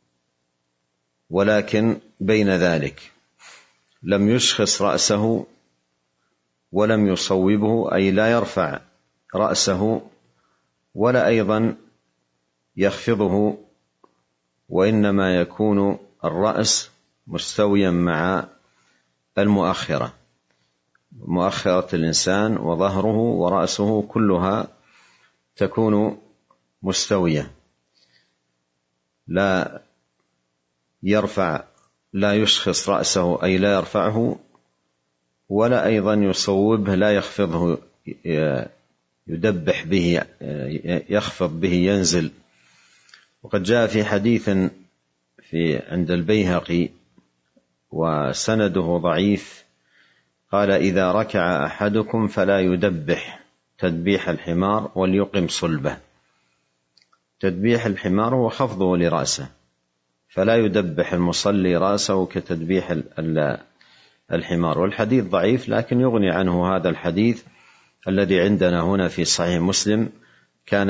ولكن بين ذلك. لم يشخص رأسه ولم يصوبه، أي لا يرفع رأسه ولا أيضا يخفضه، وإنما يكون الرأس مستويا مع المؤخرة، مؤخرة الإنسان وظهره ورأسه كلها تكون مستوية، لا يشخص رأسه أي لا يرفعه، ولا أيضا يصوبه، لا يخفضه يدبح به، يخفض به ينزل. وقد جاء في حديث عند البيهقي وسنده ضعيف، قال: إذا ركع أحدكم فلا يدبح تدبيح الحمار وليقم صلبه. تدبيح الحمار هو خفضه لرأسه، فلا يدبح المصلي رأسه كتدبيح الحمار. والحديث ضعيف، لكن يغني عنه هذا الحديث الذي عندنا هنا في صحيح مسلم: كان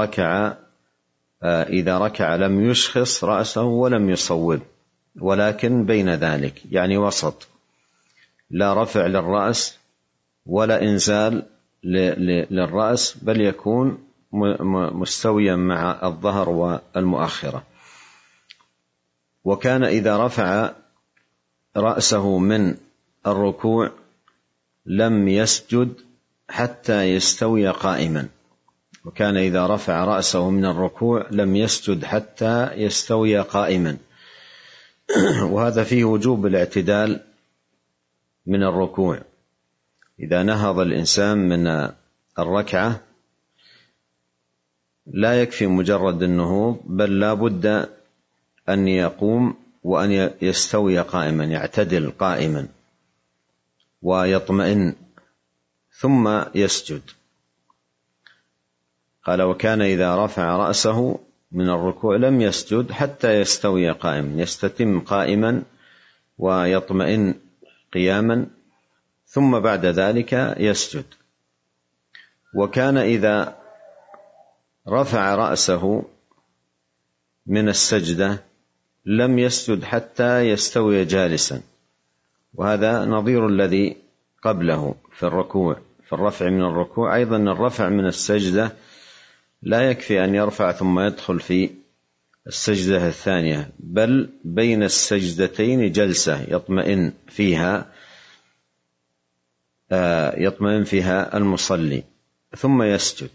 إذا ركع لم يشخص رأسه ولم يصوب، ولكن بين ذلك، يعني وسط، لا رفع للرأس ولا إنزال للرأس، بل يكون مستويا مع الظهر والمؤخرة. وكان إذا رفع رأسه من الركوع لم يسجد حتى يستوي قائما. وكان إذا رفع رأسه من الركوع لم يسجد حتى يستوي قائما. وهذا فيه وجوب الاعتدال من الركوع. إذا نهض الإنسان من الركعة لا يكفي مجرد النهوض، بل لا بد أن يقوم وأن يستوي قائما، يعتدل قائما ويطمئن ثم يسجد. قال: وكان إذا رفع رأسه من الركوع لم يسجد حتى يستوي قائما، يستتم قائما ويطمئن قياما، ثم بعد ذلك يسجد. وكان إذا رفع رأسه من السجدة لم يسجد حتى يستوي جالسا. وهذا نظير الذي قبله في الركوع، في الرفع من الركوع. أيضا الرفع من السجدة لا يكفي أن يرفع ثم يدخل في السجدة الثانية، بل بين السجدتين جلسة يطمئن فيها المصلي ثم يسجد.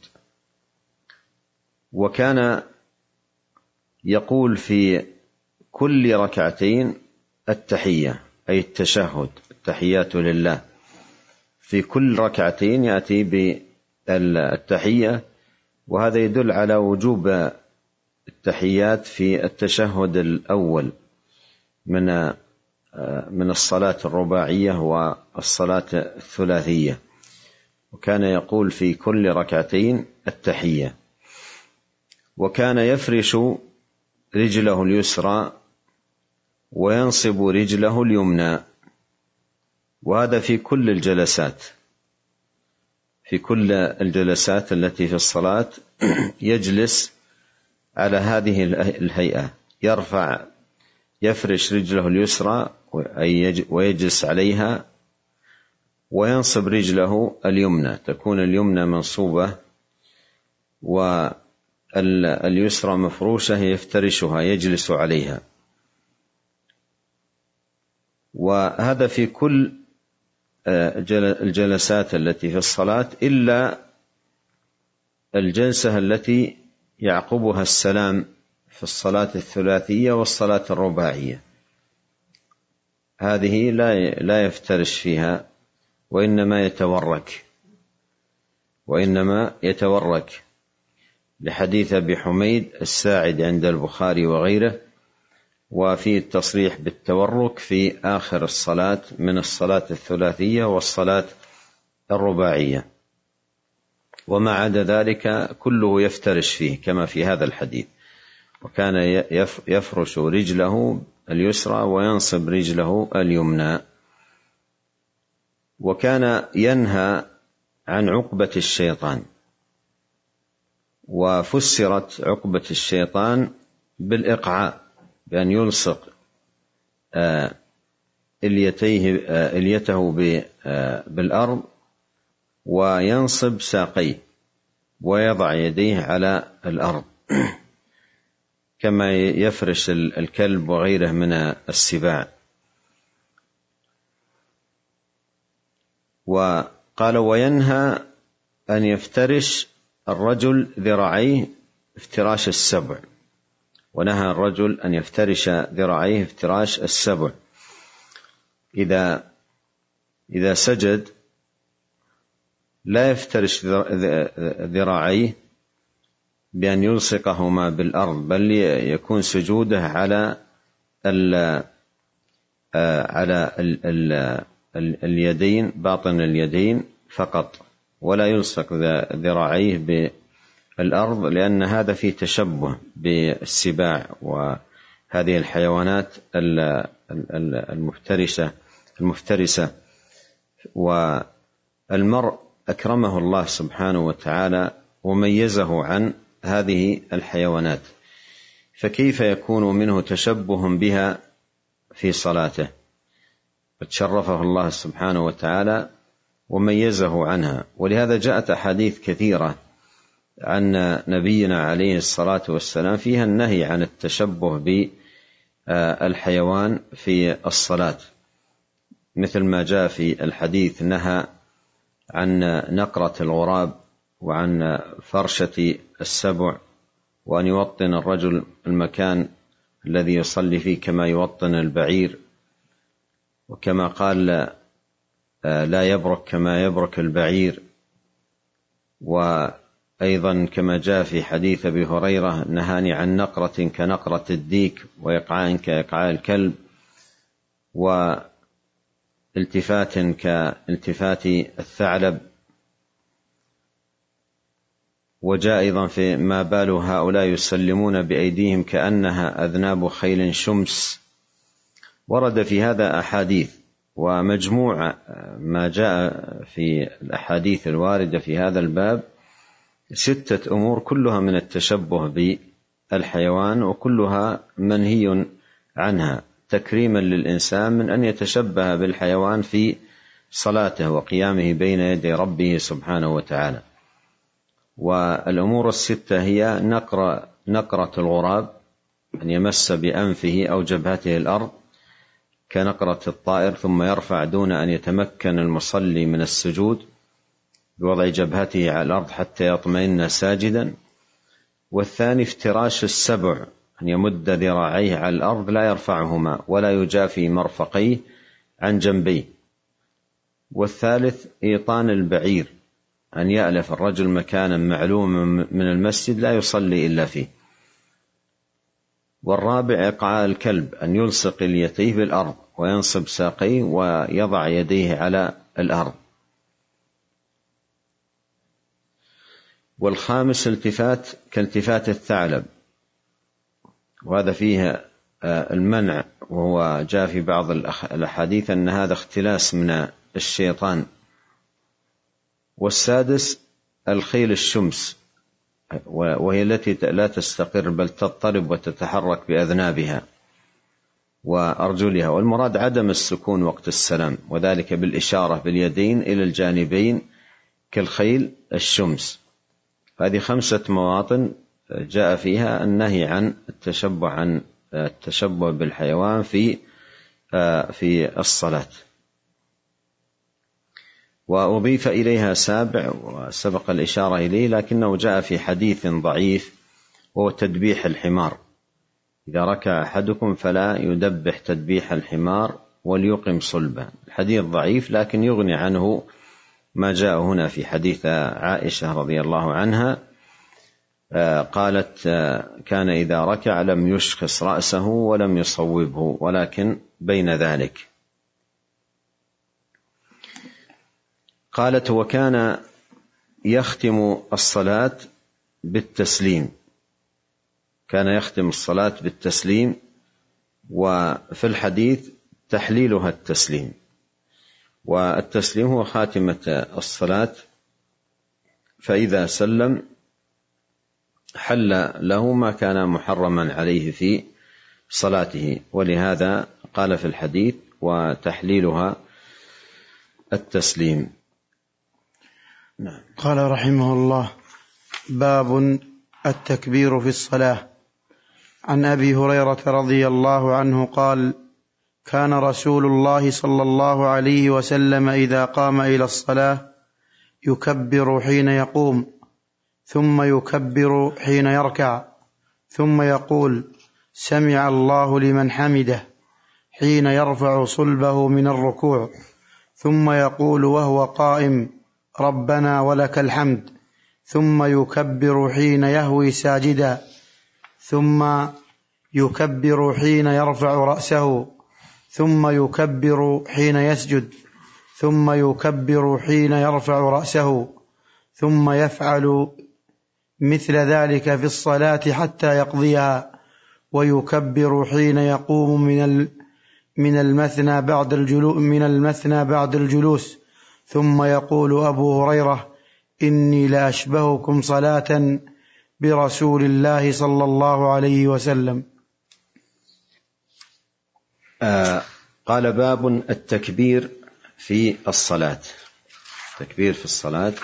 وكان يقول في كل ركعتين التحية، أي التشهد، التحيات لله. في كل ركعتين يأتي بالتحية، وهذا يدل على وجوب التحيات في التشهد الأول من من الصلاة الرباعية والصلاة الثلاثية، وكان يقول في كل ركعتين التحية. وكان يفرش رجله اليسرى وينصب رجله اليمنى، وهذا في كل الجلسات، في كل الجلسات التي في الصلاة يجلس على هذه الهيئة، يفرش رجله اليسرى ويجلس عليها، وينصب رجله اليمنى، تكون اليمنى منصوبة واليسرى مفروشة يفترشها يجلس عليها. وهذا في كل الجلسات التي في الصلاة إلا الجلسة التي يعقبها السلام في الصلاة الثلاثية والصلاة الرباعية، هذه لا يفترش فيها، وإنما يتورك لحديث أبي حميد الساعد عند البخاري وغيره، وفي التصريح بالتورك في آخر الصلاة من الصلاة الثلاثية والصلاة الرباعية، وما عدا ذلك كله يفترش فيه كما في هذا الحديث. وكان يفرش رجله اليسرى وينصب رجله اليمنى. وكان ينهى عن عقبة الشيطان، وفسرت عقبة الشيطان بالإقعاء، بأن يلصق إليته بالأرض وينصب ساقيه ويضع يديه على الأرض كما يفرش الكلب وغيره من السباع. وقال وينهى أن يفترش الرجل ذراعيه افتراش السبع، ونهى الرجل أن يفترش ذراعيه افتراش السبع. إذا سجد لا يفترش ذراعيه بأن يلصقهما بالأرض، بل يكون سجوده على اليدين، باطن اليدين فقط، ولا يلصق ذراعيه بالأرض، لأن هذا فيه تشبه بالسباع وهذه الحيوانات المفترسة. والمرء أكرمه الله سبحانه وتعالى وميزه عن هذه الحيوانات، فكيف يكون منه تشبه بها في صلاته؟ قد شرفه الله سبحانه وتعالى وميزه عنها. ولهذا جاءت أحاديث كثيرة عن نبينا عليه الصلاة والسلام فيها النهي عن التشبه بالحيوان في الصلاة، مثل ما جاء في الحديث نهى عن نقرة الغراب وعن فرشة السبع، وأن يوطن الرجل المكان الذي يصلي فيه كما يوطن البعير، وكما قال لا يبرك كما يبرك البعير. وأيضا كما جاء في حديث أبي هريرة نهاني عن نقرة كنقرة الديك وإقعاء كإقعاء الكلب والتفات كالتفات الثعلب. وجاء أيضا في ما بال هؤلاء يسلمون بأيديهم كأنها أذناب خيل شمس. ورد في هذا أحاديث، ومجموع ما جاء في الأحاديث الواردة في هذا الباب 6 أمور كلها من التشبه بالحيوان، وكلها منهي عنها تكريما للإنسان من أن يتشبه بالحيوان في صلاته وقيامه بين يدي ربه سبحانه وتعالى. والأمور 6 هي نقرة الغراب، أن يمس بأنفه أو جبهته الأرض كنقرة الطائر ثم يرفع دون أن يتمكن المصلي من السجود بوضع جبهته على الأرض حتى يطمئن ساجدا. والثاني افتراش السبع، أن يمد ذراعيه على الأرض لا يرفعهما ولا يجافي مرفقيه عن جنبيه. والثالث إيطان البعير، أن يألف الرجل مكانا معلوما من المسجد لا يصلي إلا فيه. والرابع إقعاء الكلب، أن يلصق اليتيه بالأرض وينصب ساقيه ويضع يديه على الأرض. والخامس التفات كالتفات الثعلب، وهذا فيه المنع، وهو جاء في بعض الأحاديث أن هذا اختلاس من الشيطان. والسادس الخيل الشمس، وهي التي لا تستقر بل تضطرب وتتحرك بأذنابها وأرجلها، والمراد عدم السكون وقت السلام، وذلك بالإشارة باليدين إلى الجانبين كالخيل الشمس. هذه 5 مواطن جاء فيها النهي عن التشبه بالحيوان في الصلاة. وأضيف إليها 7 وسبق الإشارة إليه، لكنه جاء في حديث ضعيف، وهو تدبيح الحمار. إذا ركع أحدكم فلا يدبح تدبيح الحمار وليقم صلبه. الحديث ضعيف، لكن يغني عنه ما جاء هنا في حديث عائشة رضي الله عنها، قالت: كان إذا ركع لم يشخص رأسه ولم يصوبه، ولكن بين ذلك. قالت: وكان يختم الصلاة بالتسليم، كان يختم الصلاة بالتسليم، وفي الحديث تحليلها التسليم، والتسليم هو خاتمة الصلاة، فإذا سلم حل له ما كان محرما عليه في صلاته، ولهذا قال في الحديث: وتحليلها التسليم. نعم. قال رحمه الله: باب التكبير في الصلاة. عن أبي هريرة رضي الله عنه قال: كان رسول الله صلى الله عليه وسلم إذا قام إلى الصلاة يكبر حين يقوم، ثم يكبر حين يركع، ثم يقول: سمع الله لمن حمده، حين يرفع صلبه من الركوع، ثم يقول وهو قائم: ربنا ولك الحمد، ثم يكبر حين يهوي ساجدا، ثم يكبر حين يرفع رأسه، ثم يكبر حين يسجد، ثم يكبر حين يرفع رأسه، ثم يفعل مثل ذلك في الصلاة حتى يقضيها، ويكبر حين يقوم من المثنى بعد الجلوس، ثم يقول أبو هريرة: إني لأشبهكم صلاة برسول الله صلى الله عليه وسلم. قال: باب التكبير في الصلاة. التكبير في الصلاة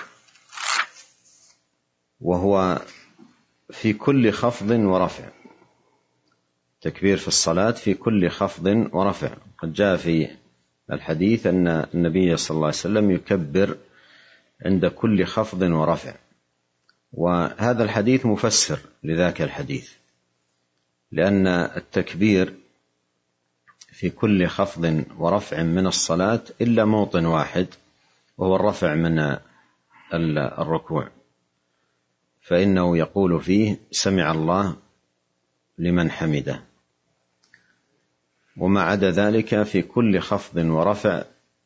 وهو في كل خفض ورفع. تكبير في الصلاة في كل خفض ورفع. قد جاء في الحديث أن النبي صلى الله عليه وسلم يكبر عند كل خفض ورفع، وهذا الحديث مفسر لذاك الحديث، لأن التكبير في كل خفض ورفع من الصلاة إلا موطن واحد، وهو الرفع من الركوع، فإنه يقول فيه: سمع الله لمن حمده. وما عدا ذلك في كل خفض ورفع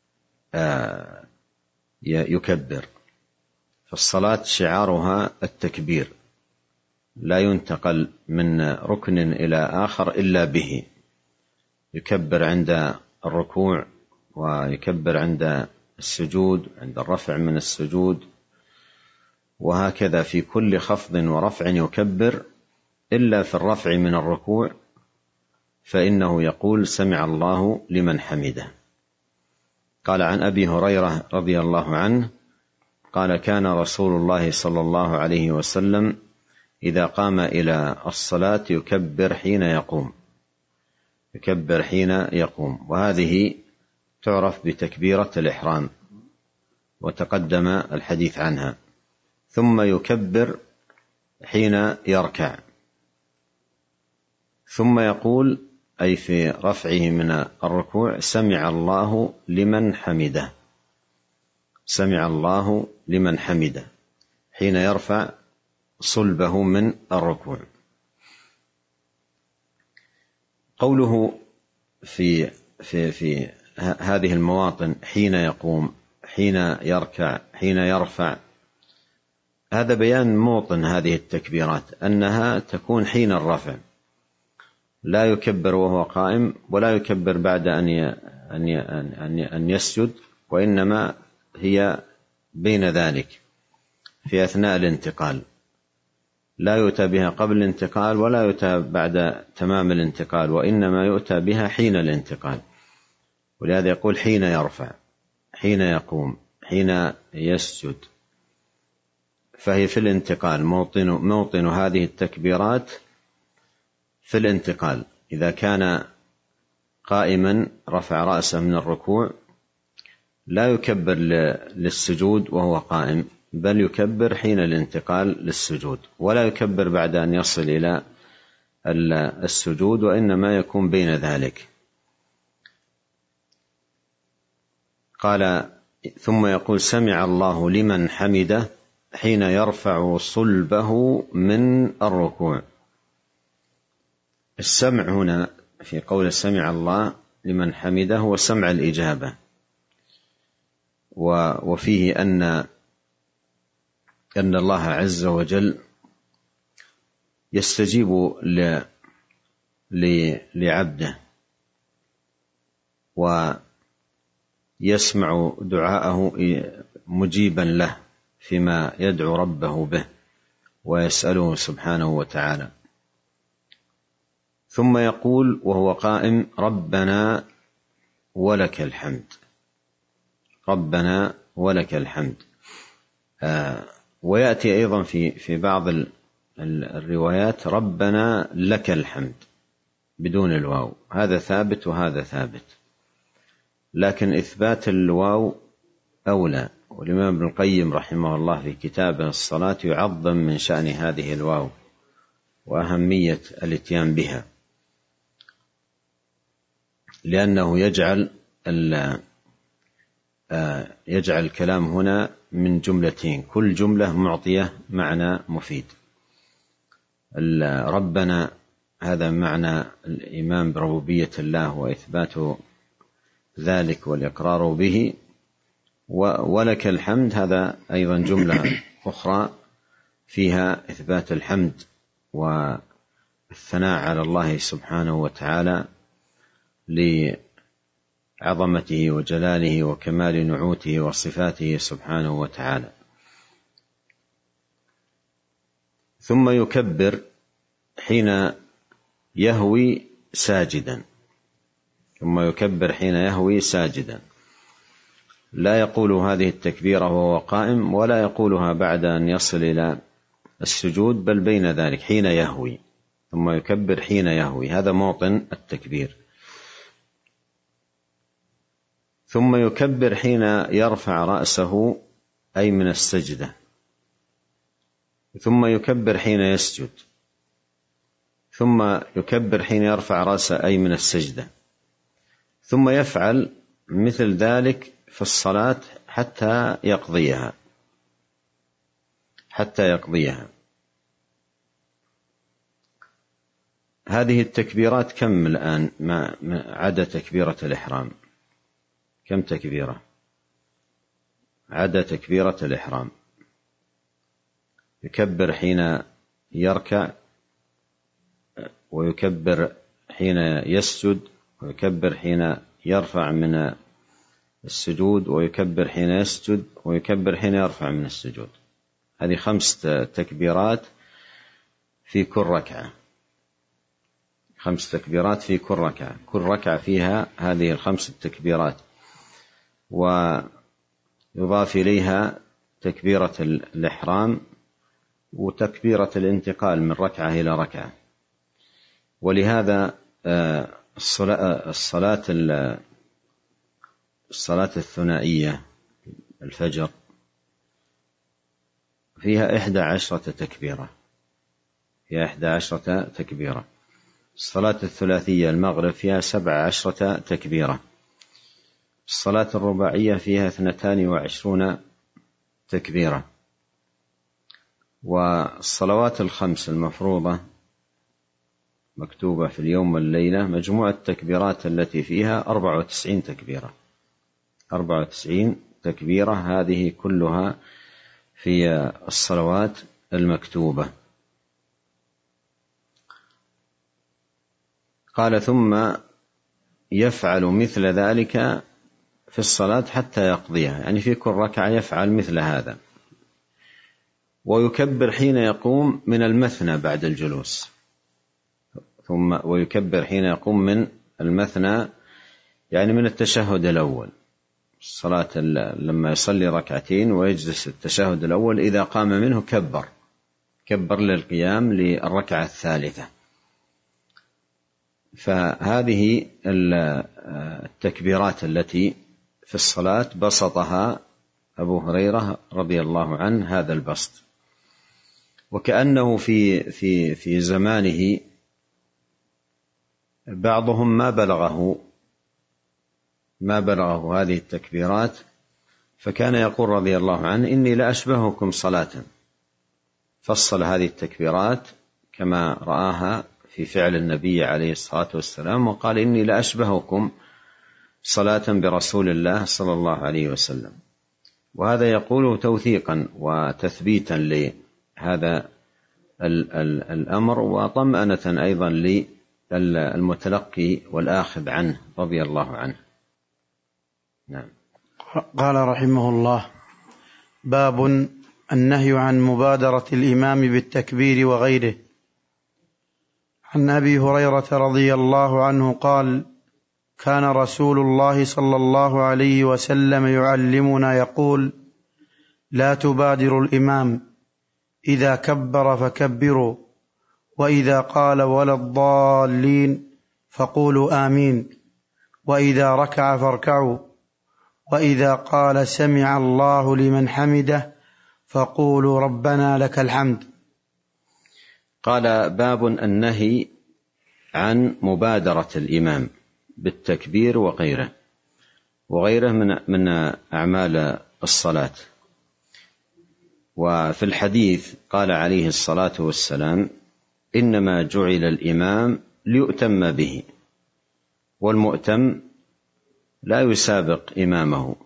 يكبر. فالصلاة شعارها التكبير، لا ينتقل من ركن إلى آخر إلا به. يكبر عند الركوع، ويكبر عند السجود، عند الرفع من السجود، وهكذا في كل خفض ورفع يكبر، إلا في الرفع من الركوع فإنه يقول: سمع الله لمن حمده. قال: عن أبي هريرة رضي الله عنه قال: كان رسول الله صلى الله عليه وسلم إذا قام إلى الصلاة يكبر حين يقوم، يكبر حين يقوم، وهذه تعرف بتكبيرة الإحرام، وتقدم الحديث عنها. ثم يكبر حين يركع، ثم يقول، أي في رفعه من الركوع: سمع الله لمن حمده، سمع الله لمن حمده، حين يرفع صلبه من الركوع. قوله في في هذه المواطن، حين يقوم، حين يركع، حين يرفع، هذا بيان موطن هذه التكبيرات، أنها تكون حين الرفع، لا يكبر وهو قائم، ولا يكبر بعد أن يسجد، وإنما هي بين ذلك في أثناء الانتقال، لا يؤتى بها قبل الانتقال ولا يؤتى بعد تمام الانتقال، وإنما يؤتى بها حين الانتقال. ولهذا يقول حين يرفع، حين يقوم، حين يسجد، فهي في الانتقال. موطن هذه التكبيرات في الانتقال. إذا كان قائما رفع رأسه من الركوع، لا يكبر للسجود وهو قائم، بل يكبر حين الانتقال للسجود، ولا يكبر بعد أن يصل إلى السجود، وإنما يكون بين ذلك. قال ثم يقول سمع الله لمن حمده حين يرفع صلبه من الركوع. السمع هنا في قول سمع الله لمن حمده هو سمع الإجابة، وفيه أن الله عز وجل يستجيب لعبده ويسمع دعاءه مجيبا له فيما يدعو ربه به ويسأله سبحانه وتعالى. ثم يقول وهو قائم ربنا ولك الحمد، ربنا ولك الحمد. ويأتي أيضا في بعض الروايات ربنا لك الحمد بدون الواو، هذا ثابت وهذا ثابت، لكن إثبات الواو أولى. والإمام ابن القيم رحمه الله في كتابه الصلاة يعظم من شأن هذه الواو وأهمية الاتيان بها، لأنه يجعل الكلام هنا من جملتين، كل جملة معطية معنى مفيد. ربنا هذا معنى الإيمان بربوبية الله وإثبات ذلك والإقرار به، ولك الحمد هذا أيضا جملة أخرى فيها إثبات الحمد والثناء على الله سبحانه وتعالى لعظمته وجلاله وكمال نعوته وصفاته سبحانه وتعالى. ثم يكبر حين يهوي ساجدا، ثم يكبر حين يهوي ساجدا، لا يقول هذه التكبيرة وهو قائم، ولا يقولها بعد أن يصل إلى السجود، بل بين ذلك حين يهوي. ثم يكبر حين يهوي، هذا موطن التكبير. ثم يكبر حين يرفع رأسه أي من السجدة، ثم يكبر حين يسجد، ثم يكبر حين يرفع رأسه أي من السجدة، ثم يفعل مثل ذلك في الصلاة حتى يقضيها. هذه التكبيرات كم الآن عدا تكبيرة الإحرام؟ كم تكبيرة عدا تكبيرة الإحرام؟ يكبر حين يركع، ويكبر حين يسجد، ويكبر حين يرفع من السجود، ويكبر حين يسجد، ويكبر حين يرفع من السجود. هذه 5 تكبيرات في كل ركعة، 5 تكبيرات في كل ركعة، كل ركعة فيها هذه 5 التكبيرات، ويضاف إليها تكبيرة الإحرام وتكبيرة الانتقال من ركعة إلى ركعة. ولهذا الصلاة الثنائية الفجر فيها 11 تكبيرة، فيها 11 تكبيرة. الصلاة الثلاثية المغرب فيها 17 تكبيرة. الصلاة الرباعية فيها 22 تكبيرة. والصلوات ال5 المفروضة مكتوبة في اليوم والليلة مجموع التكبيرات التي فيها 94 تكبيرة. 94 تكبيرة هذه كلها في الصلوات المكتوبة. قال ثم يفعل مثل ذلك في الصلاة حتى يقضيها، يعني في كل ركعة يفعل مثل هذا. ويكبر حين يقوم من المثنى بعد الجلوس، ويكبر حين يقوم من المثنى يعني من التشهد الأول. الصلاة لما يصلي ركعتين ويجلس التشهد الأول إذا قام منه كبر للقيام للركعة الثالثة. فهذه التكبيرات التي في الصلاة بسطها أبو هريرة رضي الله عنه هذا البسط، وكأنه في زمانه بعضهم ما بلغه هذه التكبيرات، فكان يقول رضي الله عنه إني لأشبهكم صلاة، فصل هذه التكبيرات كما رآها في فعل النبي عليه الصلاة والسلام، وقال إني لأشبهكم صلاة برسول الله صلى الله عليه وسلم. وهذا يقوله توثيقا وتثبيتا لهذا الأمر، وطمأنة أيضا للمتلقي والآخذ عنه رضي الله عنه. نعم. قال رحمه الله: باب النهي عن مبادرة الإمام بالتكبير وغيره. عن أبي هريرة رضي الله عنه قال: كان رسول الله صلى الله عليه وسلم يعلمنا يقول: لا تبادر الإمام، إذا كبر فكبروا، وإذا قال ولا الضالين فقولوا آمين، وإذا ركع فاركعوا، وإذا قال سمع الله لمن حمده فقولوا ربنا لك الحمد. قال: باب النهي عن مبادرة الإمام بالتكبير وغيره من أعمال الصلاة. وفي الحديث قال عليه الصلاة والسلام: إنما جعل الإمام ليؤتم به، والمؤتم لا يسابق إمامه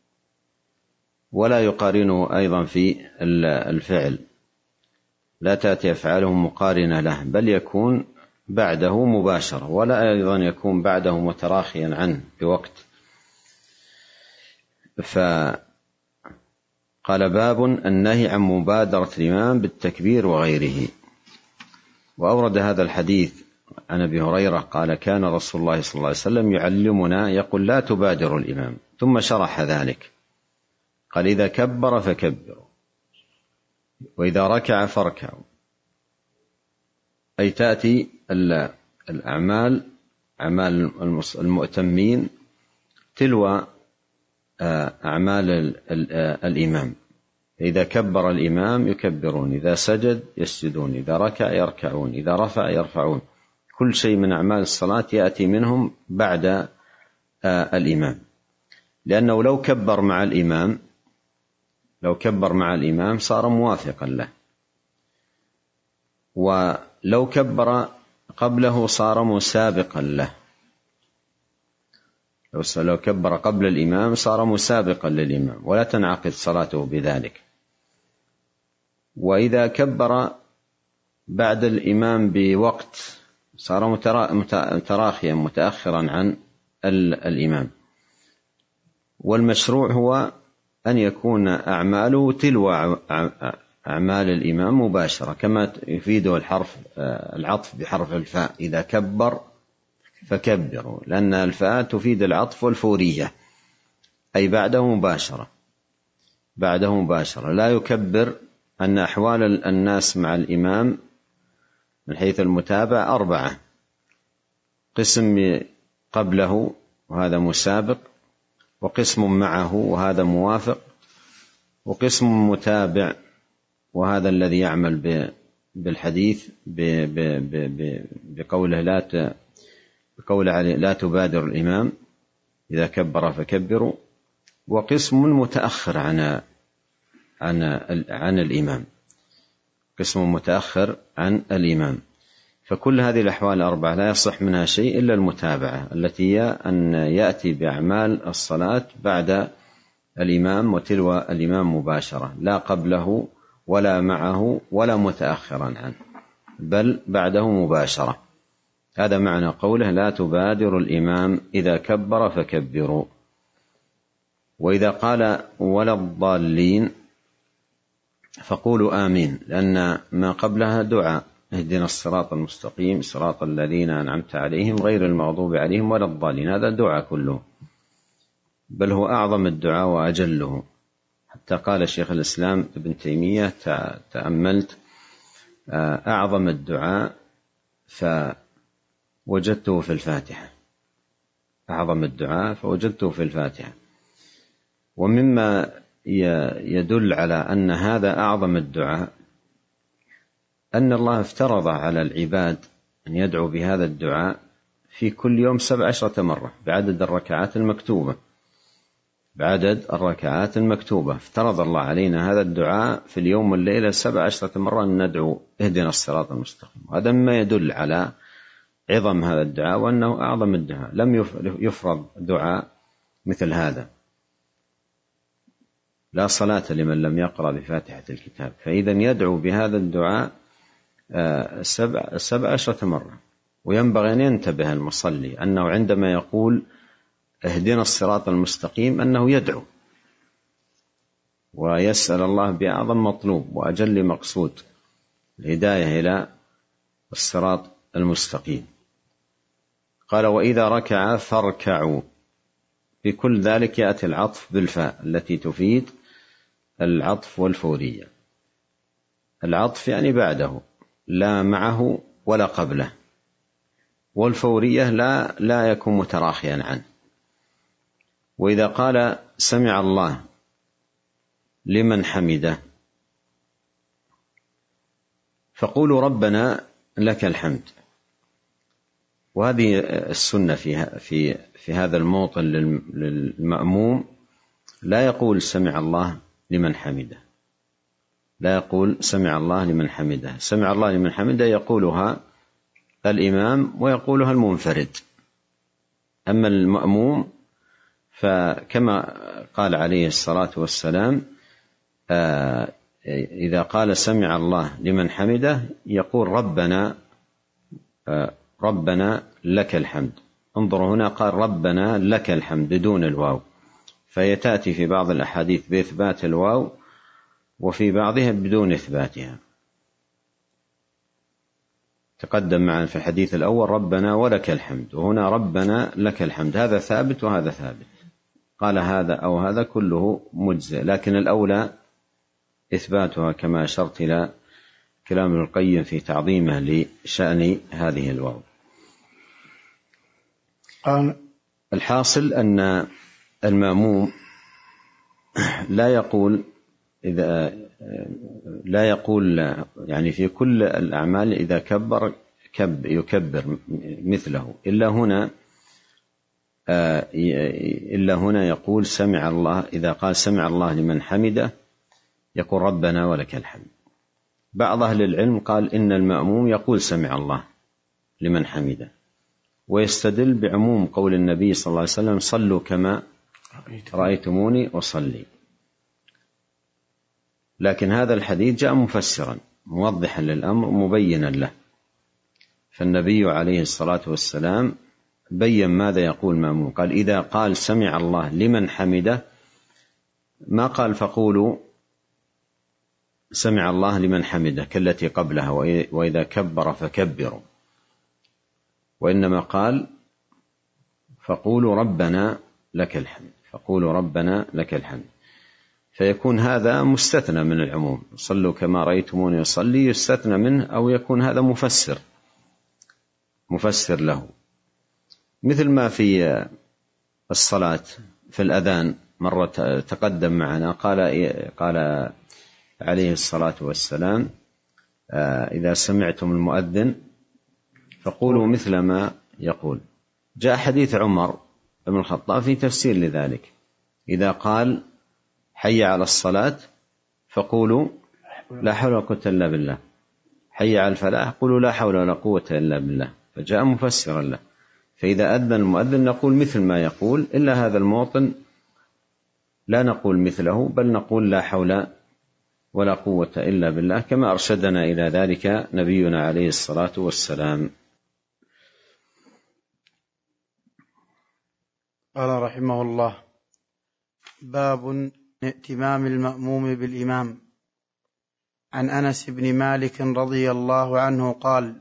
ولا يقارنه أيضا في الفعل، لا تأتي أفعاله مقارنة له، بل يكون بعده مباشرة، ولا أيضا يكون بعده متراخيا عنه بوقت. فقال: باب النهي عن مبادرة الإمام بالتكبير وغيره. وأورد هذا الحديث عن أبي هريرة قال: كان رسول الله صلى الله عليه وسلم يعلمنا يقول: لا تبادر الإمام، ثم شرح ذلك قال: إذا كبر فكبروا، وإذا ركع فاركعوا. أي تأتي الأعمال، أعمال المؤتمين تلو أعمال الإمام. إذا كبر الإمام يكبرون، إذا سجد يسجدون، إذا ركع يركعون، إذا رفع يرفعون. كل شيء من أعمال الصلاة يأتي منهم بعد الإمام، لأنه لو كبر مع الإمام صار موافقا له، ولو كبر قبله صار مسابقا له. لو كبر قبل الإمام صار مسابقا للإمام، ولا تنعقد صلاته بذلك. وإذا كبر بعد الإمام بوقت صار متراخيا متأخرا عن الإمام. والمشروع هو أن يكون أعماله تلو أعمال الإمام مباشرة، كما يفيده العطف بحرف الفاء: إذا كبر فكبروا، لأن الفاء تفيد العطف والفورية، أي بعده مباشرة. لا يكبر، أن أحوال الناس مع الإمام من حيث المتابعة 4: قسم قبله وهذا مسابق، وقسم معه وهذا موافق، وقسم متابع وهذا الذي يعمل بالحديث بقوله لا تبادر الإمام، إذا كبر فكبروا، وقسم متأخر عن الإمام، قسم متأخر عن الإمام. فكل هذه الأحوال الأربعة لا يصح منها شيء إلا المتابعة، التي هي أن يأتي بأعمال الصلاة بعد الإمام وتلو الإمام مباشرة، لا قبله ولا معه ولا متأخرا عنه، بل بعده مباشرة. هذا معنى قوله لا تبادر الإمام إذا كبر فكبروا. وإذا قال ولا الضالين فقولوا آمين، لأن ما قبلها دعاء، اهدنا الصراط المستقيم صراط الذين أنعمت عليهم غير المغضوب عليهم ولا الضالين، هذا دعاء كله، بل هو أعظم الدعاء وأجله. حتى قال شيخ الإسلام ابن تيمية تأملت أعظم الدعاء فوجدته في الفاتحة، أعظم الدعاء فوجدته في الفاتحة. ومما يدل على أن هذا أعظم الدعاء أن الله افترض على العباد أن يدعوا بهذا الدعاء في كل يوم 17 مرة بعدد الركعات المكتوبة، بعدد الركعات المكتوبة افترض الله علينا هذا الدعاء في اليوم والليلة 17 مرة أن ندعو اهدنا الصراط المستقيم. هذا مما يدل على عظم هذا الدعاء وأنه أعظم الدعاء، لم يفرض دعاء مثل هذا، لا صلاة لمن لم يقرأ بفاتحة الكتاب. فإذا يدعو بهذا الدعاء 17 مرة. وينبغي أن ينتبه المصلي أنه عندما يقول اهدنا الصراط المستقيم أنه يدعو ويسأل الله بأعظم مطلوب وأجل مقصود، الهداية إلى الصراط المستقيم. قال وإذا ركع فاركعوا، في كل ذلك يأتي العطف بالفاء التي تفيد العطف والفورية. العطف يعني بعده، لا معه ولا قبله، والفورية لا يكون متراخيا عنه. وإذا قال سمع الله لمن حمده فقولوا ربنا لك الحمد. وهذه السنة في هذا الموطن للمأموم، لا يقول سمع الله لمن حمده، لا يقول سمع الله لمن حمده. سمع الله لمن حمده يقولها الإمام ويقولها المنفرد. أما المأموم فكما قال عليه الصلاة والسلام إذا قال سمع الله لمن حمده يقول ربنا لك الحمد. انظروا هنا قال ربنا لك الحمد دون الواو، فهي تأتي في بعض الأحاديث بإثبات الواو وفي بعضها بدون إثباتها. تقدم معنا في الحديث الأول ربنا ولك الحمد، وهنا ربنا لك الحمد، هذا ثابت وهذا ثابت. قال هذا أو هذا كله مجزئ، لكن الأولى إثباتها كما أشرت إلى كلام ابن القيم في تعظيمه لشأن هذه الواو. الحاصل أن المأموم لا يقول يعني في كل الأعمال إذا كبر يكبر مثله، إلا هنا يقول سمع الله. إذا قال سمع الله لمن حمده يقول ربنا ولك الحمد. بعض أهل العلم قال إن المأموم يقول سمع الله لمن حمده، ويستدل بعموم قول النبي صلى الله عليه وسلم صلوا كما رأيتموني أصلي. لكن هذا الحديث جاء مفسرا موضحا للأمر مبينا له، فالنبي عليه الصلاة والسلام بين ماذا يقول المأموم. قال إذا قال سمع الله لمن حمده ما قال فقولوا سمع الله لمن حمده كالتي قبلها وإذا كبر فكبروا، وإنما قال فقولوا ربنا لك الحمد، فقولوا ربنا لك الحمد. فيكون هذا مستثنى من العموم، صلوا كما رأيتموني يصلي يستثنى منه، أو يكون هذا مفسر له، مثل ما في الصلاة في الأذان مرة تقدم معنا قال عليه الصلاة والسلام إذا سمعتم المؤذن فقولوا مثل ما يقول. جاء حديث عمر بن الخطاب في تفسير لذلك، إذا قال حي على الصلاة فقولوا لا حول ولا قوة إلا بالله، حي على الفلاح قولوا لا حول ولا قوة إلا بالله، فجاء مفسرا له. فإذا أذن المؤذن نقول مثل ما يقول، إلا هذا الموطن لا نقول مثله، بل نقول لا حول ولا قوة إلا بالله، كما أرشدنا إلى ذلك نبينا عليه الصلاة والسلام. قال رحمه الله: باب ائتمام المأموم بالإمام. عن أنس بن مالك رضي الله عنه قال: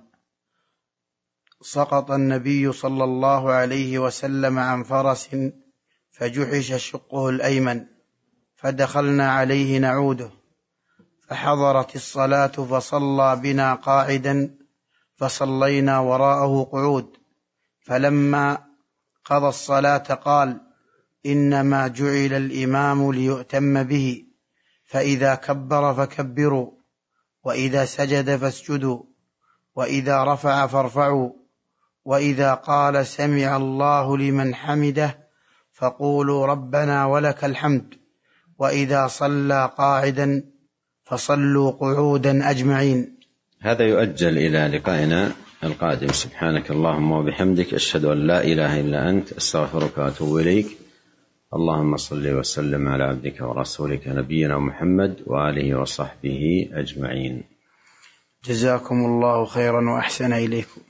سقط النبي صلى الله عليه وسلم عن فرس فجحش شقه الأيمن، فدخلنا عليه نعوده، فحضرت الصلاة فصلى بنا قاعدا، فصلينا وراءه قعود، فلما قضى الصلاة قال: إنما جعل الإمام ليؤتم به، فإذا كبر فكبروا، وإذا سجد فاسجدوا، وإذا رفع فارفعوا، وإذا قال سمع الله لمن حمده فقولوا ربنا ولك الحمد، وإذا صلى قاعدا فصلوا قعودا أجمعين. هذا يؤجل إلى لقائنا القادم. سبحانك اللهم وبحمدك، أشهد أن لا إله إلا أنت، أستغفرك وأتوب إليك. اللهم صل وسلم على عبدك ورسولك نبينا محمد وآله وصحبه أجمعين. جزاكم الله خيرا وأحسن إليكم.